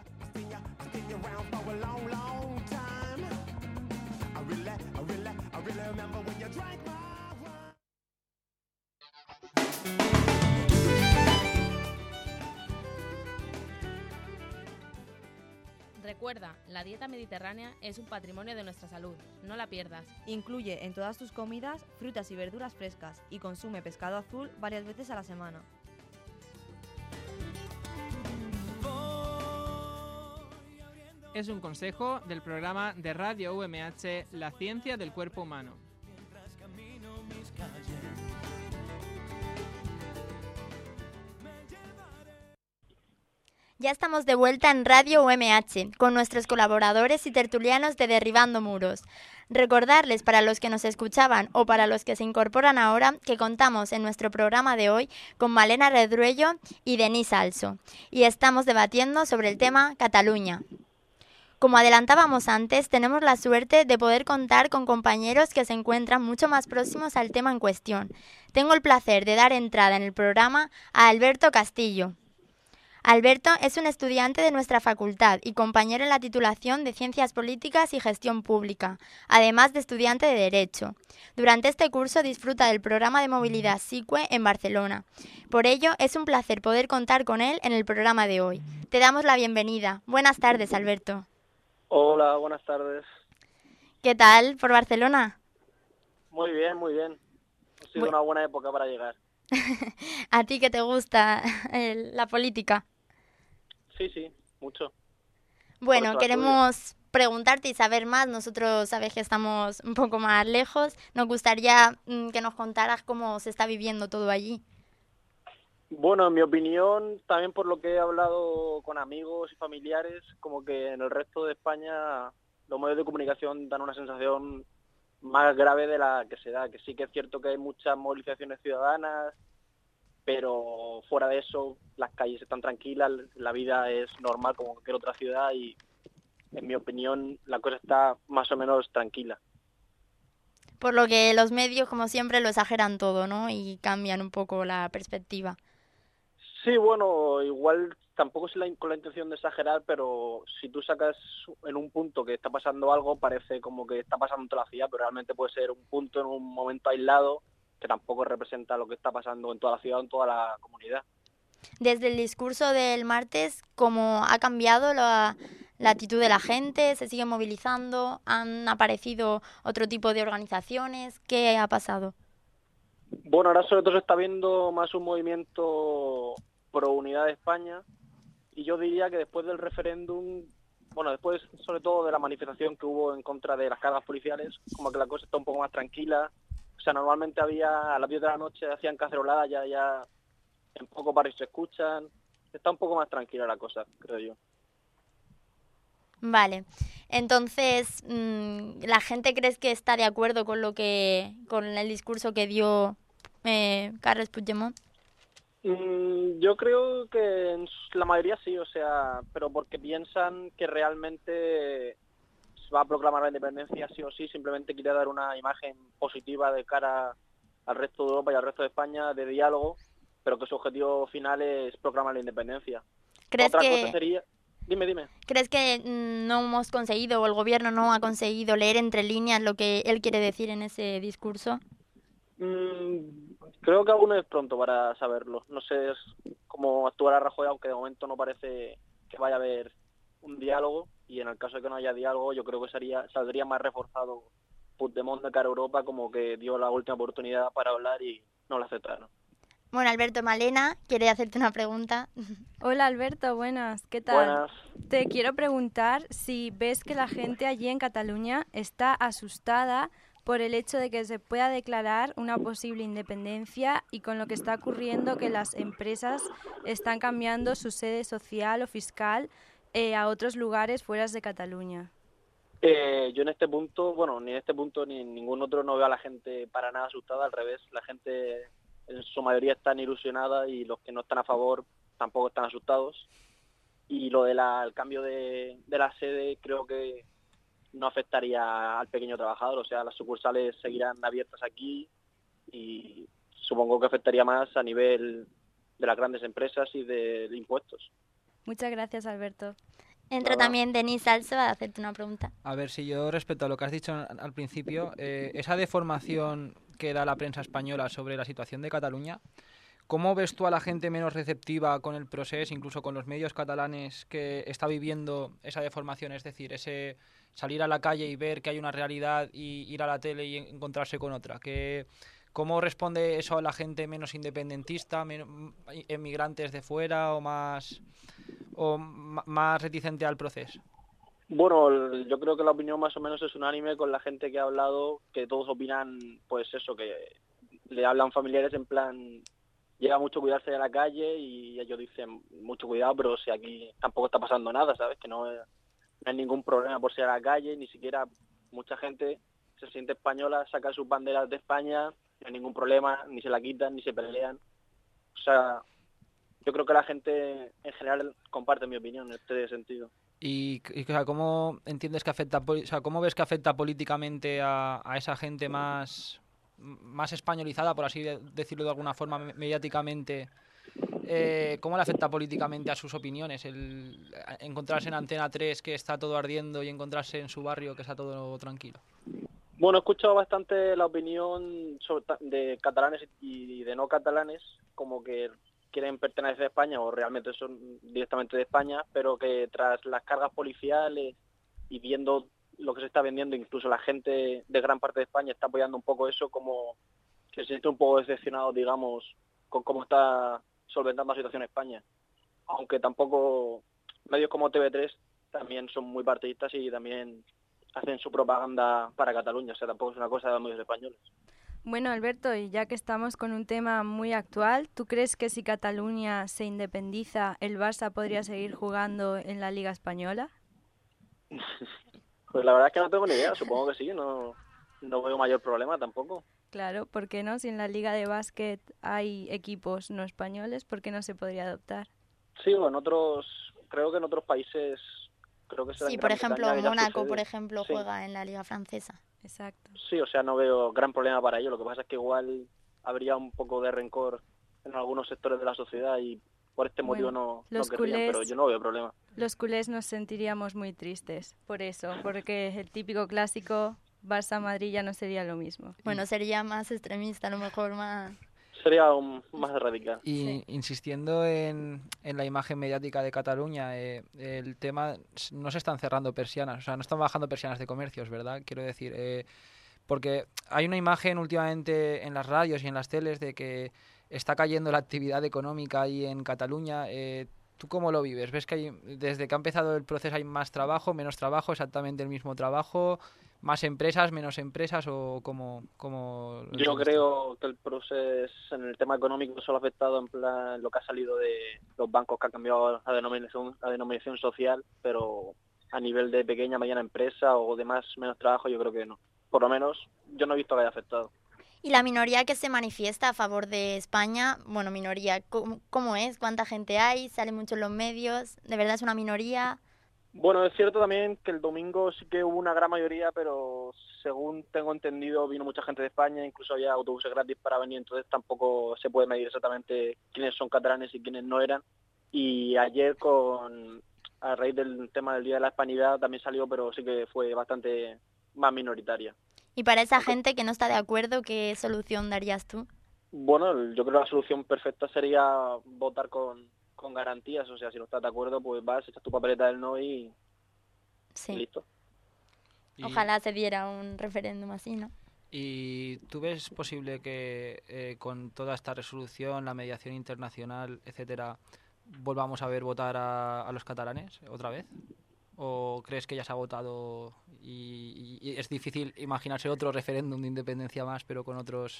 S6: Recuerda, la dieta mediterránea es un patrimonio de nuestra salud. No la pierdas.
S7: Incluye en todas tus comidas frutas y verduras frescas y consume pescado azul varias veces a la semana.
S8: Es un consejo del programa de Radio U M H La ciencia del cuerpo humano.
S1: Ya estamos de vuelta en Radio U M H con nuestros colaboradores y tertulianos de Derribando Muros. Recordarles para los que nos escuchaban o para los que se incorporan ahora que contamos en nuestro programa de hoy con Malena Redruello y Denise Also y estamos debatiendo sobre el tema Cataluña. Como adelantábamos antes, tenemos la suerte de poder contar con compañeros que se encuentran mucho más próximos al tema en cuestión. Tengo el placer de dar entrada en el programa a Alberto Castillo. Alberto es un estudiante de nuestra facultad y compañero en la titulación de Ciencias Políticas y Gestión Pública, además de estudiante de Derecho. Durante este curso disfruta del programa de movilidad SICUE en Barcelona. Por ello, es un placer poder contar con él en el programa de hoy. Te damos la bienvenida. Buenas tardes, Alberto.
S9: Hola, buenas tardes.
S1: ¿Qué tal por Barcelona?
S9: Muy bien, muy bien. Ha sido
S1: Bu-
S9: una buena época para llegar.
S1: ¿A ti que te gusta el- la política?
S9: Sí, sí, mucho.
S1: Bueno,
S9: Por eso la
S1: queremos preguntarte y saber más. Nosotros sabes que estamos un poco más lejos. Nos gustaría mm, que nos contaras cómo se está viviendo todo allí.
S9: Bueno, en mi opinión, también por lo que he hablado con amigos y familiares, como que en el resto de España los medios de comunicación dan una sensación más grave de la que se da, que sí que es cierto que hay muchas movilizaciones ciudadanas, pero fuera de eso las calles están tranquilas, la vida es normal como cualquier otra ciudad y en mi opinión la cosa está más o menos tranquila.
S1: Por lo que los medios, como siempre, lo exageran todo, ¿no? Y cambian un poco la perspectiva.
S9: Sí, bueno, igual tampoco es la, con la intención de exagerar, pero si tú sacas en un punto que está pasando algo, parece como que está pasando en toda la ciudad, pero realmente puede ser un punto en un momento aislado que tampoco representa lo que está pasando en toda la ciudad o en toda la comunidad.
S1: Desde el discurso del martes, ¿cómo ha cambiado la, la actitud de la gente? ¿Se sigue movilizando? ¿Han aparecido otro tipo de organizaciones? ¿Qué ha pasado?
S9: Bueno, ahora sobre todo se está viendo más un movimiento pro unidad de España y yo diría que después del referéndum, bueno, después sobre todo de la manifestación que hubo en contra de las cargas policiales, como que la cosa está un poco más tranquila. O sea, normalmente había a las diez de la noche hacían caceroladas, ya ya en pocos barrios se escuchan. está un poco más tranquila la cosa, creo yo.
S1: Vale, entonces, mmm, ¿la gente crees que está de acuerdo con lo que, con el discurso que dio eh, Carles Puigdemont?
S9: Mm, yo creo que en la mayoría sí, o sea, pero porque piensan que realmente se va a proclamar la independencia sí o sí, simplemente quiere dar una imagen positiva de cara al resto de Europa y al resto de España de diálogo, pero que su objetivo final es proclamar la independencia.
S1: ¿Crees
S9: Otra
S1: que...
S9: cosa sería... Dime, dime.
S1: ¿Crees que no hemos conseguido, o el gobierno no ha conseguido leer entre líneas lo que él quiere decir en ese discurso?
S9: Mm, creo que aún es pronto para saberlo. No sé cómo actuará Rajoy, aunque de momento no parece que vaya a haber un diálogo, y en el caso de que no haya diálogo, yo creo que sería, saldría más reforzado Puigdemont de cara a Europa, como que dio la última oportunidad para hablar y no la aceptaron.
S1: Bueno, Alberto, Malena quiere hacerte una pregunta.
S3: Hola Alberto, buenas, ¿qué tal?
S9: Buenas.
S3: Te quiero preguntar si ves que la gente allí en Cataluña está asustada por el hecho de que se pueda declarar una posible independencia y con lo que está ocurriendo que las empresas están cambiando su sede social o fiscal eh, a otros lugares fuera de Cataluña.
S9: Eh, yo en este punto, bueno, ni en este punto ni en ningún otro no veo a la gente para nada asustada, al revés, la gente en su mayoría están ilusionadas y los que no están a favor tampoco están asustados. Y lo del cambio de, de la sede creo que no afectaría al pequeño trabajador, o sea, las sucursales seguirán abiertas aquí y supongo que afectaría más a nivel de las grandes empresas y de, de impuestos.
S3: Muchas gracias, Alberto.
S1: Entra
S9: Nada.
S1: también Denis Salso a hacerte una pregunta.
S2: A ver, si yo respecto a lo que has dicho al principio, eh, esa deformación que da la prensa española sobre la situación de Cataluña, ¿cómo ves tú a la gente menos receptiva con el procés, incluso con los medios catalanes, que está viviendo esa deformación? Es decir, ese salir a la calle y ver que hay una realidad y ir a la tele y encontrarse con otra. ¿Qué, ¿Cómo responde eso a la gente menos independentista, menos, emigrantes de fuera o más, o más reticente al proceso?
S9: Bueno, yo creo que la opinión más o menos es unánime con la gente que ha hablado, que todos opinan, pues eso, que le hablan familiares en plan, llega mucho cuidarse de la calle y ellos dicen, mucho cuidado, pero si aquí tampoco está pasando nada, ¿sabes? Que no, no hay ningún problema por salir a la calle, ni siquiera mucha gente se siente española, saca sus banderas de España, no hay ningún problema, ni se la quitan, ni se pelean. O sea, yo creo que la gente en general comparte mi opinión en este sentido.
S2: Y, y o sea, ¿cómo entiendes que afecta, o sea, cómo ves que afecta políticamente a, a esa gente más, más españolizada, por así decirlo de alguna forma, mediáticamente? Eh, ¿Cómo le afecta políticamente a sus opiniones? El encontrarse en Antena tres que está todo ardiendo y encontrarse en su barrio que está todo tranquilo.
S9: Bueno, he escuchado bastante la opinión sobre, de catalanes y de no catalanes, como que quieren pertenecer a España o realmente son directamente de España, pero que tras las cargas policiales y viendo lo que se está vendiendo, incluso la gente de gran parte de España está apoyando un poco eso, como que se siente un poco decepcionado, digamos, con cómo está solventando la situación en España. Aunque tampoco medios como T V tres también son muy partidistas y también hacen su propaganda para Cataluña, o sea, tampoco es una cosa de los medios españoles.
S3: Bueno, Alberto, y ya que estamos con un tema muy actual, ¿tú crees que si Cataluña se independiza, el Barça podría seguir jugando en la Liga Española?
S9: Pues la verdad es que no tengo ni idea, supongo que sí, no, no veo mayor problema tampoco.
S3: Claro, ¿por qué no? Si en la Liga de Básquet hay equipos no españoles, ¿por qué no se podría adoptar?
S9: Sí, o en otros, creo que en otros países, creo que será
S1: Sí,
S9: en
S1: por
S9: Gran
S1: ejemplo,
S9: Bretaña, ya
S1: Mónaco,
S9: sucede.
S1: por ejemplo,
S9: Sí.
S1: juega en la Liga Francesa.
S3: Exacto.
S9: Sí, o sea, no veo gran problema para ello. Lo que pasa es que igual habría un poco de rencor en algunos sectores de la sociedad y por este motivo
S3: Bueno,
S9: no, no
S3: los
S9: querrían,
S3: culés-
S9: pero yo no veo problema.
S3: Los culés nos sentiríamos muy tristes por eso, porque el típico clásico Barça-Madrid ya no sería lo mismo.
S1: Bueno, sería más extremista, a lo mejor más...
S9: Sería un, más radical.
S2: Y
S3: Sí.
S2: insistiendo en, en la imagen mediática de Cataluña, eh, el tema, no se están cerrando persianas, o sea, no están bajando persianas de comercios, ¿verdad? Quiero decir, eh, porque hay una imagen últimamente en las radios y en las teles de que está cayendo la actividad económica ahí en Cataluña. Eh, ¿Tú cómo lo vives? ¿Ves que hay, desde que ha empezado el proceso hay más trabajo, menos trabajo, exactamente el mismo trabajo? ¿Más empresas, menos empresas o cómo...? cómo lo
S9: Yo
S2: entiendes tú?
S9: creo que el proceso en el tema económico solo ha afectado en plan lo que ha salido de los bancos, que ha cambiado la denominación, la denominación social, pero a nivel de pequeña, mediana empresa o de más, menos trabajo, yo creo que no. Por lo menos yo no he visto que haya afectado.
S1: Y la minoría que se manifiesta a favor de España, bueno, minoría, ¿cómo, cómo es? ¿Cuánta gente hay? ¿Sale mucho en los medios? ¿De verdad es una minoría?
S9: Bueno, es cierto también que el domingo sí que hubo una gran mayoría, pero según tengo entendido vino mucha gente de España, incluso había autobuses gratis para venir, entonces tampoco se puede medir exactamente quiénes son catalanes y quiénes no eran. Y ayer, con a raíz del tema del Día de la Hispanidad, también salió, pero sí que fue bastante más minoritaria.
S1: Y para esa gente que no está de acuerdo, ¿qué solución darías tú?
S9: Bueno, yo creo que la solución perfecta sería votar con, con garantías, o sea, si no estás de acuerdo, pues vas, echas tu papeleta del no y,
S1: Sí.
S9: y listo.
S2: Y-
S1: Ojalá se diera un referéndum así, ¿no?
S2: ¿Y tú ves posible que eh, con toda esta resolución, la mediación internacional, etcétera, volvamos a ver votar a, a los catalanes otra vez? ¿O crees que ya se ha votado y, y- y es difícil imaginarse otro referéndum de independencia más, pero con otros...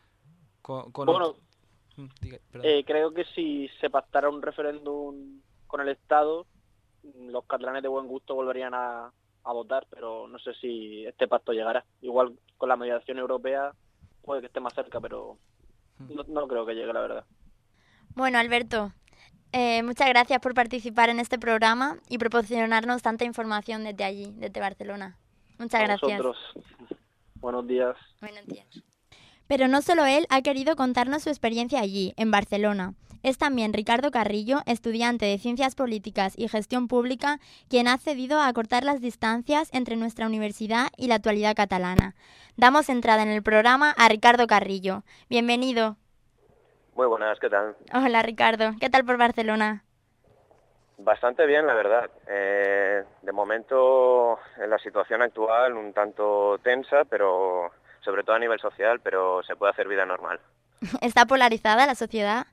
S2: Con, con
S9: Bueno,
S2: otro- Mm, diga- perdón.
S9: eh, creo que si se pactara un referéndum con el Estado, los catalanes de buen gusto volverían a, a votar, pero no sé si este pacto llegará. Igual con la mediación europea puede que esté más cerca, pero no, no creo que llegue, la verdad.
S1: Bueno, Alberto, eh, muchas gracias por participar en este programa y proporcionarnos tanta información desde allí, desde Barcelona. Muchas
S9: A
S1: gracias.
S9: vosotros, buenos días.
S1: Buenos días. Pero no solo él ha querido contarnos su experiencia allí, en Barcelona. Es también Ricardo Carrillo, estudiante de Ciencias Políticas y Gestión Pública, quien ha accedido a acortar las distancias entre nuestra universidad y la actualidad catalana. Damos entrada en el programa a Ricardo Carrillo. Bienvenido.
S10: Muy buenas, ¿qué tal?
S1: Hola, Ricardo. ¿Qué tal por Barcelona?
S10: Bastante bien, la verdad. Eh, de momento, en la situación actual, un tanto tensa, pero sobre todo a nivel social, pero se puede hacer vida normal.
S1: ¿Está polarizada la sociedad?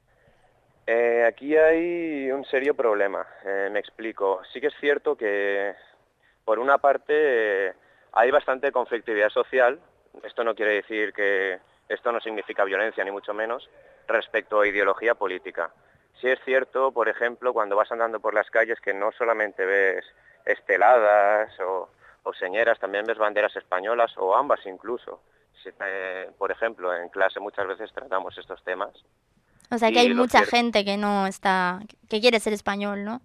S10: Eh, aquí hay un serio problema, eh, me explico. Sí que es cierto que, por una parte, eh, hay bastante conflictividad social. Esto no quiere decir que esto no significa violencia, ni mucho menos, respecto a ideología política. Sí es cierto, por ejemplo, cuando vas andando por las calles, que no solamente ves esteladas o, o señeras, también ves banderas españolas o ambas incluso. Si, eh, por ejemplo, en clase muchas veces tratamos estos temas.
S1: O sea que
S10: Y
S1: hay
S10: lo
S1: mucha
S10: cierto-
S1: gente que no está, que quiere ser español, ¿no?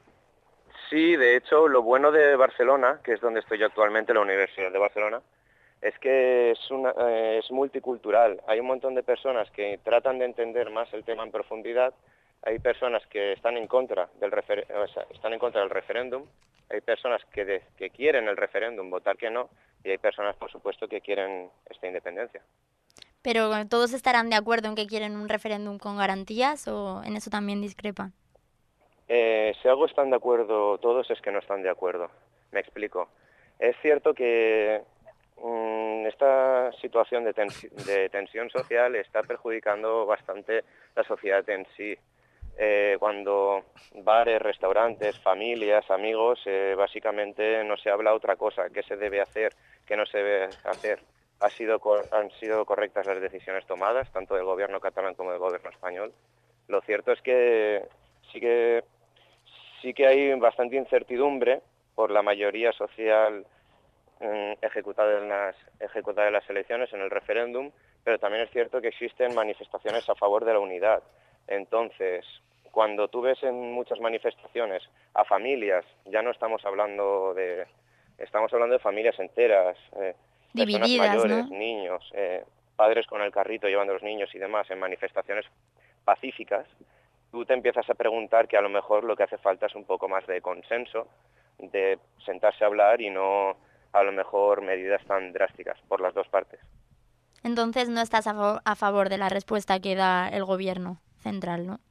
S10: Sí, de hecho, lo bueno de Barcelona, que es donde estoy yo actualmente, la Universidad de Barcelona, es que es, una, eh, es multicultural. Hay un montón de personas que tratan de entender más el tema en profundidad. Hay personas que están en contra del refer- o sea, están en contra del referéndum. Hay personas que, de- que quieren el referéndum, votar que no, y hay personas, por supuesto, que quieren esta independencia.
S1: Pero todos estarán de acuerdo en que quieren un referéndum con garantías o en eso también discrepan.
S10: Eh, si algo están de acuerdo todos es que no están de acuerdo. Me explico. Es cierto que mm, esta situación de, tensi- de tensión social está perjudicando bastante la sociedad en sí. Eh, cuando bares, restaurantes, familias, amigos, eh, básicamente no se habla otra cosa. ¿Qué se debe hacer? ¿Qué no se debe hacer? Ha sido cor- han sido correctas las decisiones tomadas, tanto del gobierno catalán como del gobierno español. Lo cierto es que sí que sí que hay bastante incertidumbre por la mayoría social eh, ejecutada en las ejecutada en las elecciones, en el referéndum, pero también es cierto que existen manifestaciones a favor de la unidad. Entonces, cuando tú ves en muchas manifestaciones a familias, ya no estamos hablando de estamos hablando de familias enteras, eh, personas
S1: Divididas,
S10: mayores,
S1: ¿no?
S10: niños, eh, padres con el carrito llevando a los niños y demás en manifestaciones pacíficas, tú te empiezas a preguntar que a lo mejor lo que hace falta es un poco más de consenso, de sentarse a hablar y no a lo mejor medidas tan drásticas por las dos partes.
S1: Entonces no estás a, fa- a favor de la respuesta que da el gobierno central, ¿no?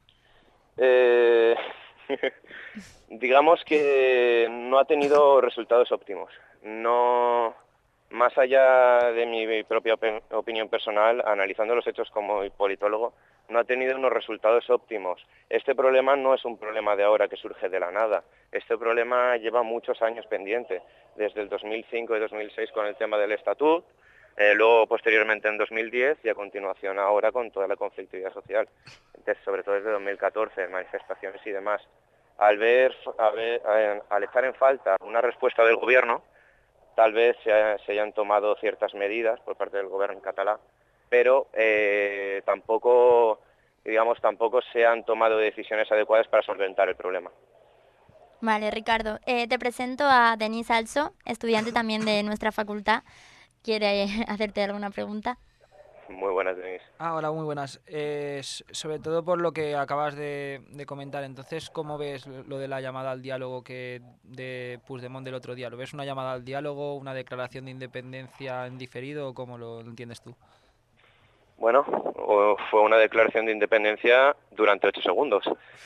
S10: Eh, digamos que no ha tenido resultados óptimos. No, más allá de mi propia opi- opinión personal, analizando los hechos como politólogo, no ha tenido unos resultados óptimos. Este problema no es un problema de ahora que surge de la nada. Este problema lleva muchos años pendiente, desde el dos mil cinco y dos mil seis con el tema del estatut, eh, luego posteriormente en dos mil diez y a continuación ahora con toda la conflictividad social, entonces, sobre todo desde dos mil catorce, manifestaciones y demás. Al ver, a ver, a, al estar en falta una respuesta del gobierno, tal vez se, ha, se hayan tomado ciertas medidas por parte del gobierno catalán, pero eh, tampoco, digamos, tampoco se han tomado decisiones adecuadas para solventar el problema.
S1: Vale, Ricardo. Eh, te presento a Denise Also, estudiante también de nuestra facultad. ¿Quiere hacerte alguna pregunta?
S10: Muy buenas, Denise.
S2: Ah, hola, muy buenas. Eh, sobre todo por lo que acabas de, de comentar, entonces, ¿cómo ves lo de la llamada al diálogo que de Puigdemont del otro día? ¿Lo ves una llamada al diálogo, una declaración de independencia en diferido o cómo lo entiendes tú?
S10: Bueno, fue una declaración de independencia durante ocho segundos.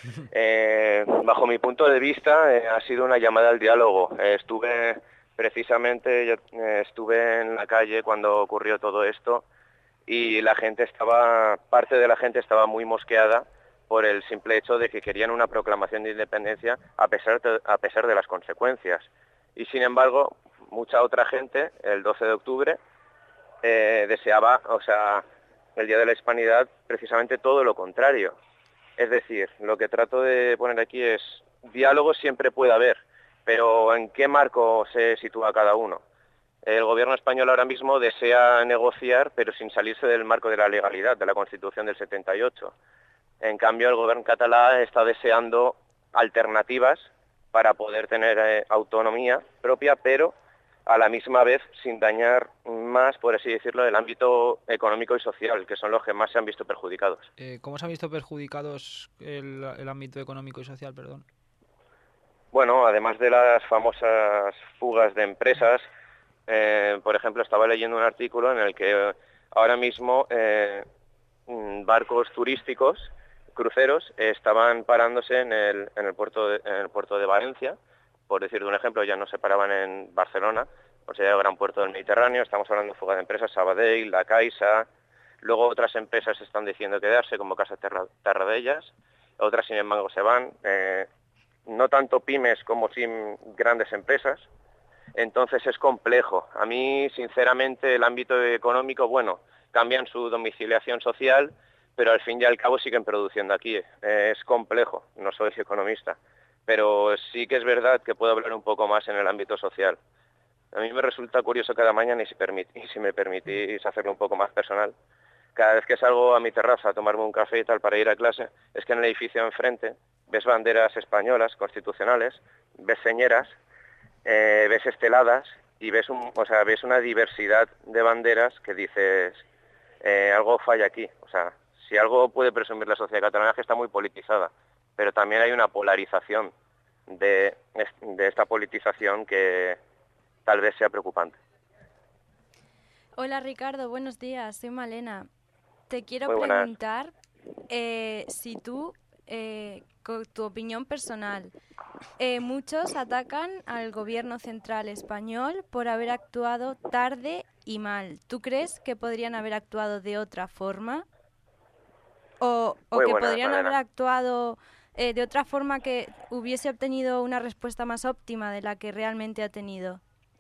S10: Eh, bajo mi punto de vista, eh, ha sido una llamada al diálogo. Eh, estuve, precisamente, yo, eh, estuve en la calle cuando ocurrió todo esto y la gente estaba, parte de la gente estaba muy mosqueada por el simple hecho de que querían una proclamación de independencia a pesar de, a pesar de las consecuencias. Y sin embargo, mucha otra gente, el doce de octubre, eh, deseaba, o sea, el Día de la Hispanidad, precisamente todo lo contrario. Es decir, lo que trato de poner aquí es, diálogo siempre puede haber, pero ¿en qué marco se sitúa cada uno? El gobierno español ahora mismo desea negociar, pero sin salirse del marco de la legalidad, de la Constitución del setenta y ocho. En cambio, el gobierno catalán está deseando alternativas para poder tener eh, autonomía propia, pero a la misma vez sin dañar más, por así decirlo, el ámbito económico y social, que son los que más se han visto perjudicados.
S2: Eh, ¿Cómo se han visto perjudicados el, el ámbito económico y social, perdón?
S10: Bueno, además de las famosas fugas de empresas, eh, por ejemplo, estaba leyendo un artículo en el que ahora mismo eh, barcos turísticos, cruceros, eh, estaban parándose en el, en el puerto de, en el puerto de Valencia. Por decir de un ejemplo, ya no se paraban en Barcelona, por ser el gran puerto del Mediterráneo. Estamos hablando de fuga de empresas, Sabadell, La Caixa. Luego otras empresas están diciendo quedarse, como Casa Tarradellas. Otras, sin embargo, se van. Eh, no tanto pymes como sí grandes empresas. Entonces es complejo. A mí, sinceramente, el ámbito económico, bueno, cambian su domiciliación social, pero al fin y al cabo siguen produciendo aquí. Eh, es complejo, no soy economista. Pero sí que es verdad que puedo hablar un poco más en el ámbito social. A mí me resulta curioso cada mañana, y si, permit- y si me permitís hacerlo un poco más personal, cada vez que salgo a mi terraza a tomarme un café y tal para ir a clase, es que en el edificio enfrente ves banderas españolas, constitucionales, ves señeras, eh, ves esteladas y ves, un, o sea, ves una diversidad de banderas que dices, eh, algo falla aquí. O sea, si algo puede presumir la sociedad catalana es que está muy politizada, pero también hay una polarización de, de esta politización que tal vez sea preocupante.
S3: Hola Ricardo, buenos días, soy Malena. Te quiero
S10: Muy buenas.
S3: preguntar eh, si tú, eh, con tu opinión personal, eh, muchos atacan al gobierno central español por haber actuado tarde y mal. ¿Tú crees que podrían haber actuado de otra forma? ¿O, o
S10: Muy
S3: que
S10: buenas,
S3: podrían
S10: Malena.
S3: haber actuado eh, de otra forma que hubiese obtenido una respuesta más óptima de la que realmente ha tenido?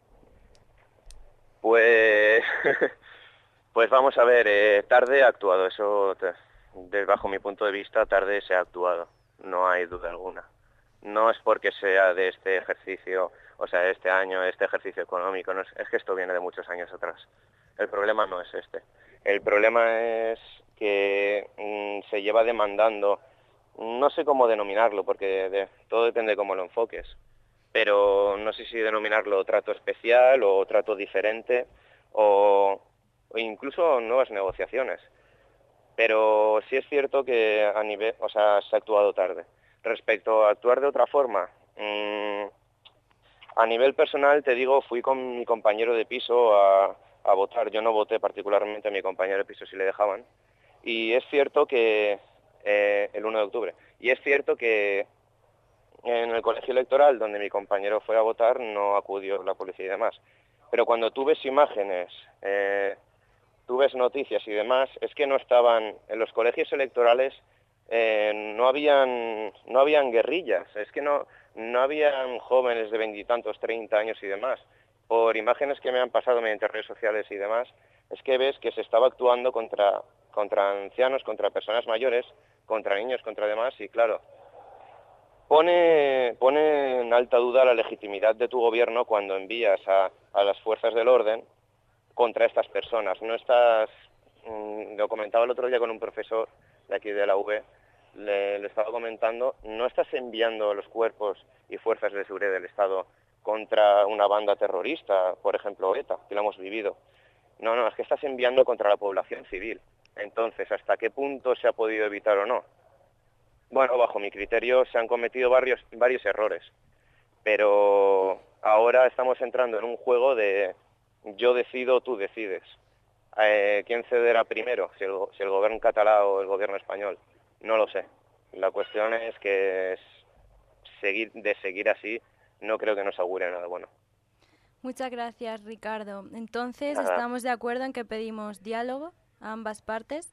S10: Pues, pues vamos a ver, eh, tarde ha actuado, eso te- desde bajo mi punto de vista tarde se ha actuado, no hay duda alguna. No es porque sea de este ejercicio, o sea, de este año, este ejercicio económico, no es, es que esto viene de muchos años atrás. El problema no es este. El problema es que mm, se lleva demandando, no sé cómo denominarlo, porque de- todo depende de cómo lo enfoques, pero no sé si denominarlo trato especial o trato diferente o, o incluso nuevas negociaciones. Pero sí es cierto que a nivel, o sea, se ha actuado tarde. Respecto a actuar de otra forma, mmm, a nivel personal te digo, fui con mi compañero de piso a, a votar. Yo no voté particularmente, a mi compañero de piso si le dejaban. Y es cierto que eh, el uno de octubre. Y es cierto que en el colegio electoral donde mi compañero fue a votar no acudió la policía y demás. Pero cuando tú ves imágenes eh, tú ves noticias y demás, es que no estaban, en los colegios electorales eh, no habían no habían guerrillas, es que no, no habían jóvenes de veintitantos, treinta años y demás. Por imágenes que me han pasado mediante redes sociales y demás, es que ves que se estaba actuando contra, contra ancianos, contra personas mayores, contra niños, contra demás, y claro, pone, pone en alta duda la legitimidad de tu gobierno cuando envías a, a las fuerzas del orden contra estas personas. No estás, mmm, lo comentaba el otro día con un profesor de aquí de la U B, le, le estaba comentando, no estás enviando los cuerpos y fuerzas de seguridad del Estado contra una banda terrorista, por ejemplo ETA, que lo hemos vivido. No, no, es que estás enviando contra la población civil. Entonces, ¿hasta qué punto se ha podido evitar o no? Bueno, bajo mi criterio se han cometido varios, varios errores, pero ahora estamos entrando en un juego de yo decido, tú decides. Eh, ¿Quién cederá primero? Si el, si el gobierno catalán o el gobierno español. No lo sé. La cuestión es que es seguir, de seguir así, no creo que nos augure nada bueno.
S3: Muchas gracias, Ricardo. Entonces,
S10: Nada.
S3: ¿estamos de acuerdo en que pedimos diálogo a ambas partes?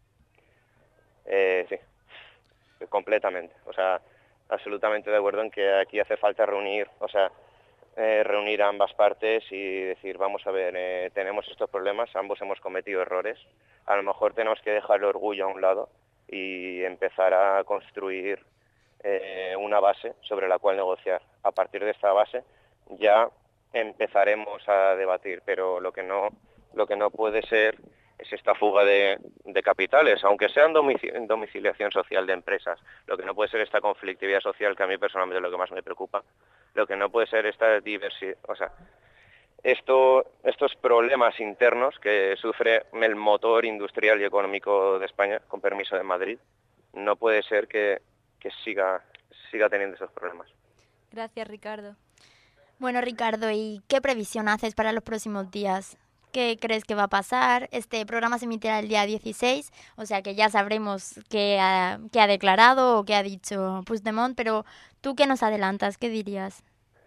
S10: Eh, sí, completamente. O sea, absolutamente de acuerdo en que aquí hace falta reunir, o sea, eh, reunir a ambas partes y decir, vamos a ver, eh, tenemos estos problemas, ambos hemos cometido errores, a lo mejor tenemos que dejar el orgullo a un lado y empezar a construir eh, una base sobre la cual negociar. A partir de esta base ya empezaremos a debatir, pero lo que no, lo que no puede ser es esta fuga de, de capitales, aunque sean domici domiciliación social de empresas. Lo que no puede ser esta conflictividad social, que a mí personalmente es lo que más me preocupa. Lo que no puede ser esta diversidad, o sea, esto, estos problemas internos que sufre el motor industrial y económico de España, con permiso de Madrid, no puede ser que, que siga, siga teniendo esos problemas.
S3: Gracias, Ricardo.
S1: Bueno, Ricardo, ¿y qué previsión haces para los próximos días? ¿Qué crees que va a pasar? Este programa se emitirá el día dieciséis, o sea que ya sabremos qué ha, qué ha declarado o qué ha dicho Puigdemont, pero ¿tú qué nos adelantas? ¿Qué dirías?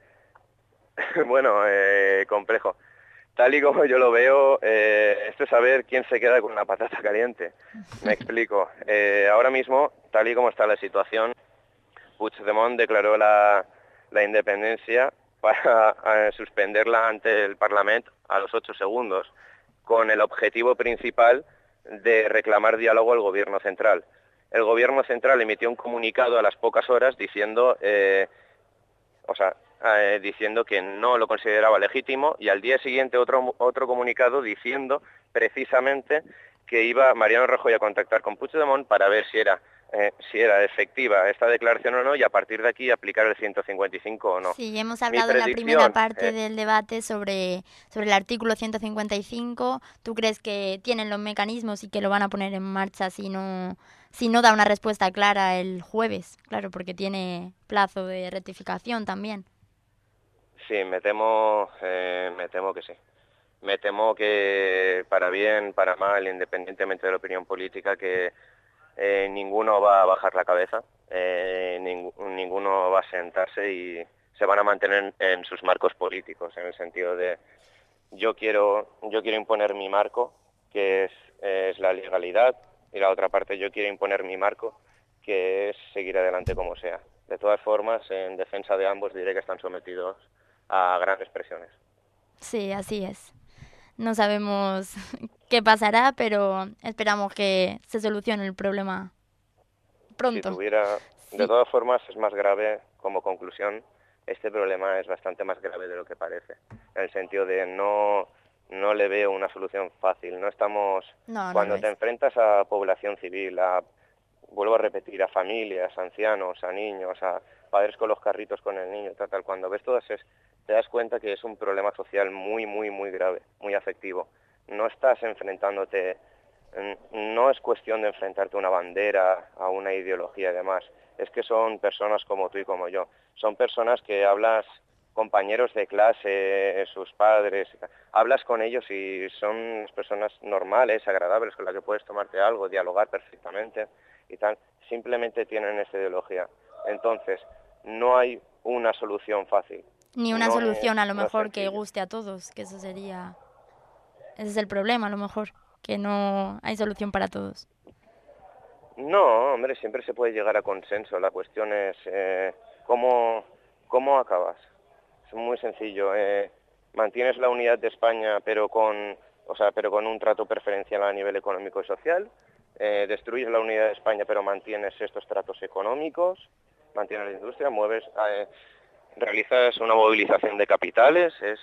S10: Bueno, eh, complejo. Tal y como yo lo veo, eh, esto es saber quién se queda con la patata caliente. Me explico. Eh, ahora mismo, tal y como está la situación, Puigdemont declaró la, la independencia para eh, suspenderla ante el Parlamento a los ocho segundos, con el objetivo principal de reclamar diálogo al Gobierno central. El Gobierno central emitió un comunicado a las pocas horas diciendo, eh, o sea, eh, diciendo que no lo consideraba legítimo, y al día siguiente otro otro comunicado diciendo precisamente que iba Mariano Rajoy a contactar con Puigdemont para ver si era Eh, si era efectiva esta declaración o no, y a partir de aquí aplicar el ciento cincuenta y cinco o no.
S1: Sí, hemos hablado en la primera parte eh, del debate sobre, sobre el artículo ciento cincuenta y cinco. ¿Tú crees que tienen los mecanismos y que lo van a poner en marcha si no, si no da una respuesta clara el jueves? Claro, porque tiene plazo de rectificación también.
S10: Sí, me temo, eh, me temo que sí. Me temo que para bien, para mal, independientemente de la opinión política, que Eh, ninguno va a bajar la cabeza, eh, ning ninguno va a sentarse y se van a mantener en, en sus marcos políticos, en el sentido de yo quiero, yo quiero imponer mi marco, que es, es la legalidad, y la otra parte yo quiero imponer mi marco, que es seguir adelante como sea. De todas formas, en defensa de ambos diré que están sometidos a grandes presiones.
S1: Sí, así es. No sabemos qué pasará, pero esperamos que se solucione el problema pronto.
S10: Si tuviera, sí. De todas formas, es más grave, como conclusión, este problema es bastante más grave de lo que parece, en el sentido de no, no le veo una solución fácil. No estamos,
S1: no,
S10: cuando
S1: no
S10: te enfrentas a población civil, a, vuelvo a repetir, a familias, a ancianos, a niños, a padres con los carritos con el niño, tal, tal, cuando ves todas es te das cuenta que es un problema social muy, muy, muy grave, muy afectivo. No estás enfrentándote, no es cuestión de enfrentarte a una bandera, a una ideología y demás. Es que son personas como tú y como yo. Son personas que hablas, compañeros de clase, sus padres, hablas con ellos y son personas normales, agradables, con las que puedes tomarte algo, dialogar perfectamente y tal. Simplemente tienen esta ideología. Entonces, no hay una solución fácil.
S1: Ni una
S10: no
S1: solución
S10: es,
S1: a lo
S10: no
S1: mejor que guste a todos, que eso sería... Ese es el problema, a lo mejor, que no hay solución para todos.
S10: No, hombre, siempre se puede llegar a consenso. La cuestión es eh, cómo, cómo acabas. Es muy sencillo. Eh, mantienes la unidad de España, pero con, o sea, pero con un trato preferencial a nivel económico y social. Eh, destruyes la unidad de España, pero mantienes estos tratos económicos, mantienes la industria, mueves, eh, realizas una movilización de capitales. Es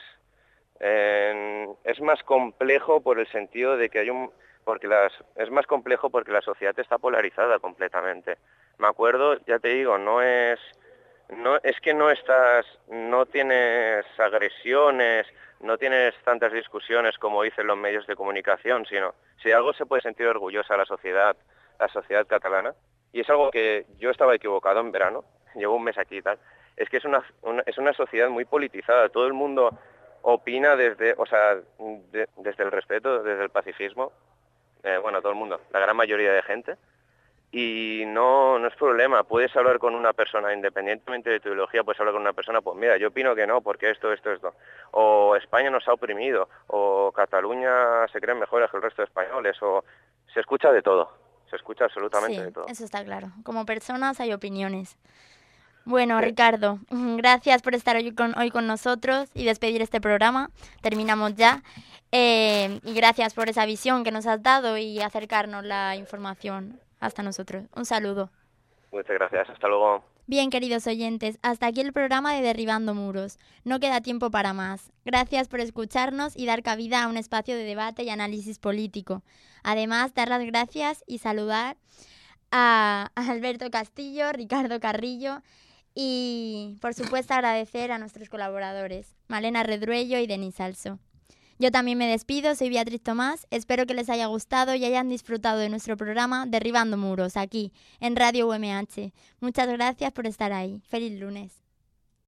S10: eh, es más complejo por el sentido de que hay un porque las es más complejo porque la sociedad está polarizada completamente. Me acuerdo, ya te digo, no es no es que no estás no tienes agresiones, no tienes tantas discusiones como dicen los medios de comunicación, sino si algo se puede sentir orgullosa la sociedad, la sociedad catalana, y es algo que yo estaba equivocado en verano, llevo un mes aquí y tal, es que es una, una es una sociedad muy politizada, todo el mundo opina desde, o sea, de, desde el respeto, desde el pacifismo, eh, bueno, todo el mundo, la gran mayoría de gente, y no, no es problema, puedes hablar con una persona, independientemente de tu ideología, puedes hablar con una persona, pues mira, yo opino que no, porque esto, esto, esto, o España nos ha oprimido, o Cataluña se creen mejores que el resto de españoles, o se escucha de todo, se escucha absolutamente
S1: Sí,
S10: de todo.
S1: eso está claro. Como personas hay opiniones. Bueno, sí. Ricardo, gracias por estar hoy con, hoy con nosotros y despedir este programa. Terminamos ya. Eh, y gracias por esa visión que nos has dado y acercarnos la información hasta nosotros. Un saludo.
S10: Muchas gracias. Hasta luego.
S1: Bien, queridos oyentes, hasta aquí el programa de Derribando Muros. No queda tiempo para más. Gracias por escucharnos y dar cabida a un espacio de debate y análisis político. Además, dar las gracias y saludar a Alberto Castillo, Ricardo Carrillo y, por supuesto, agradecer a nuestros colaboradores, Malena Redruello y Denis Salso. Yo también me despido, soy Beatriz Tomás, espero que les haya gustado y hayan disfrutado de nuestro programa Derribando Muros, aquí, en Radio U M H. Muchas gracias por estar ahí. Feliz lunes.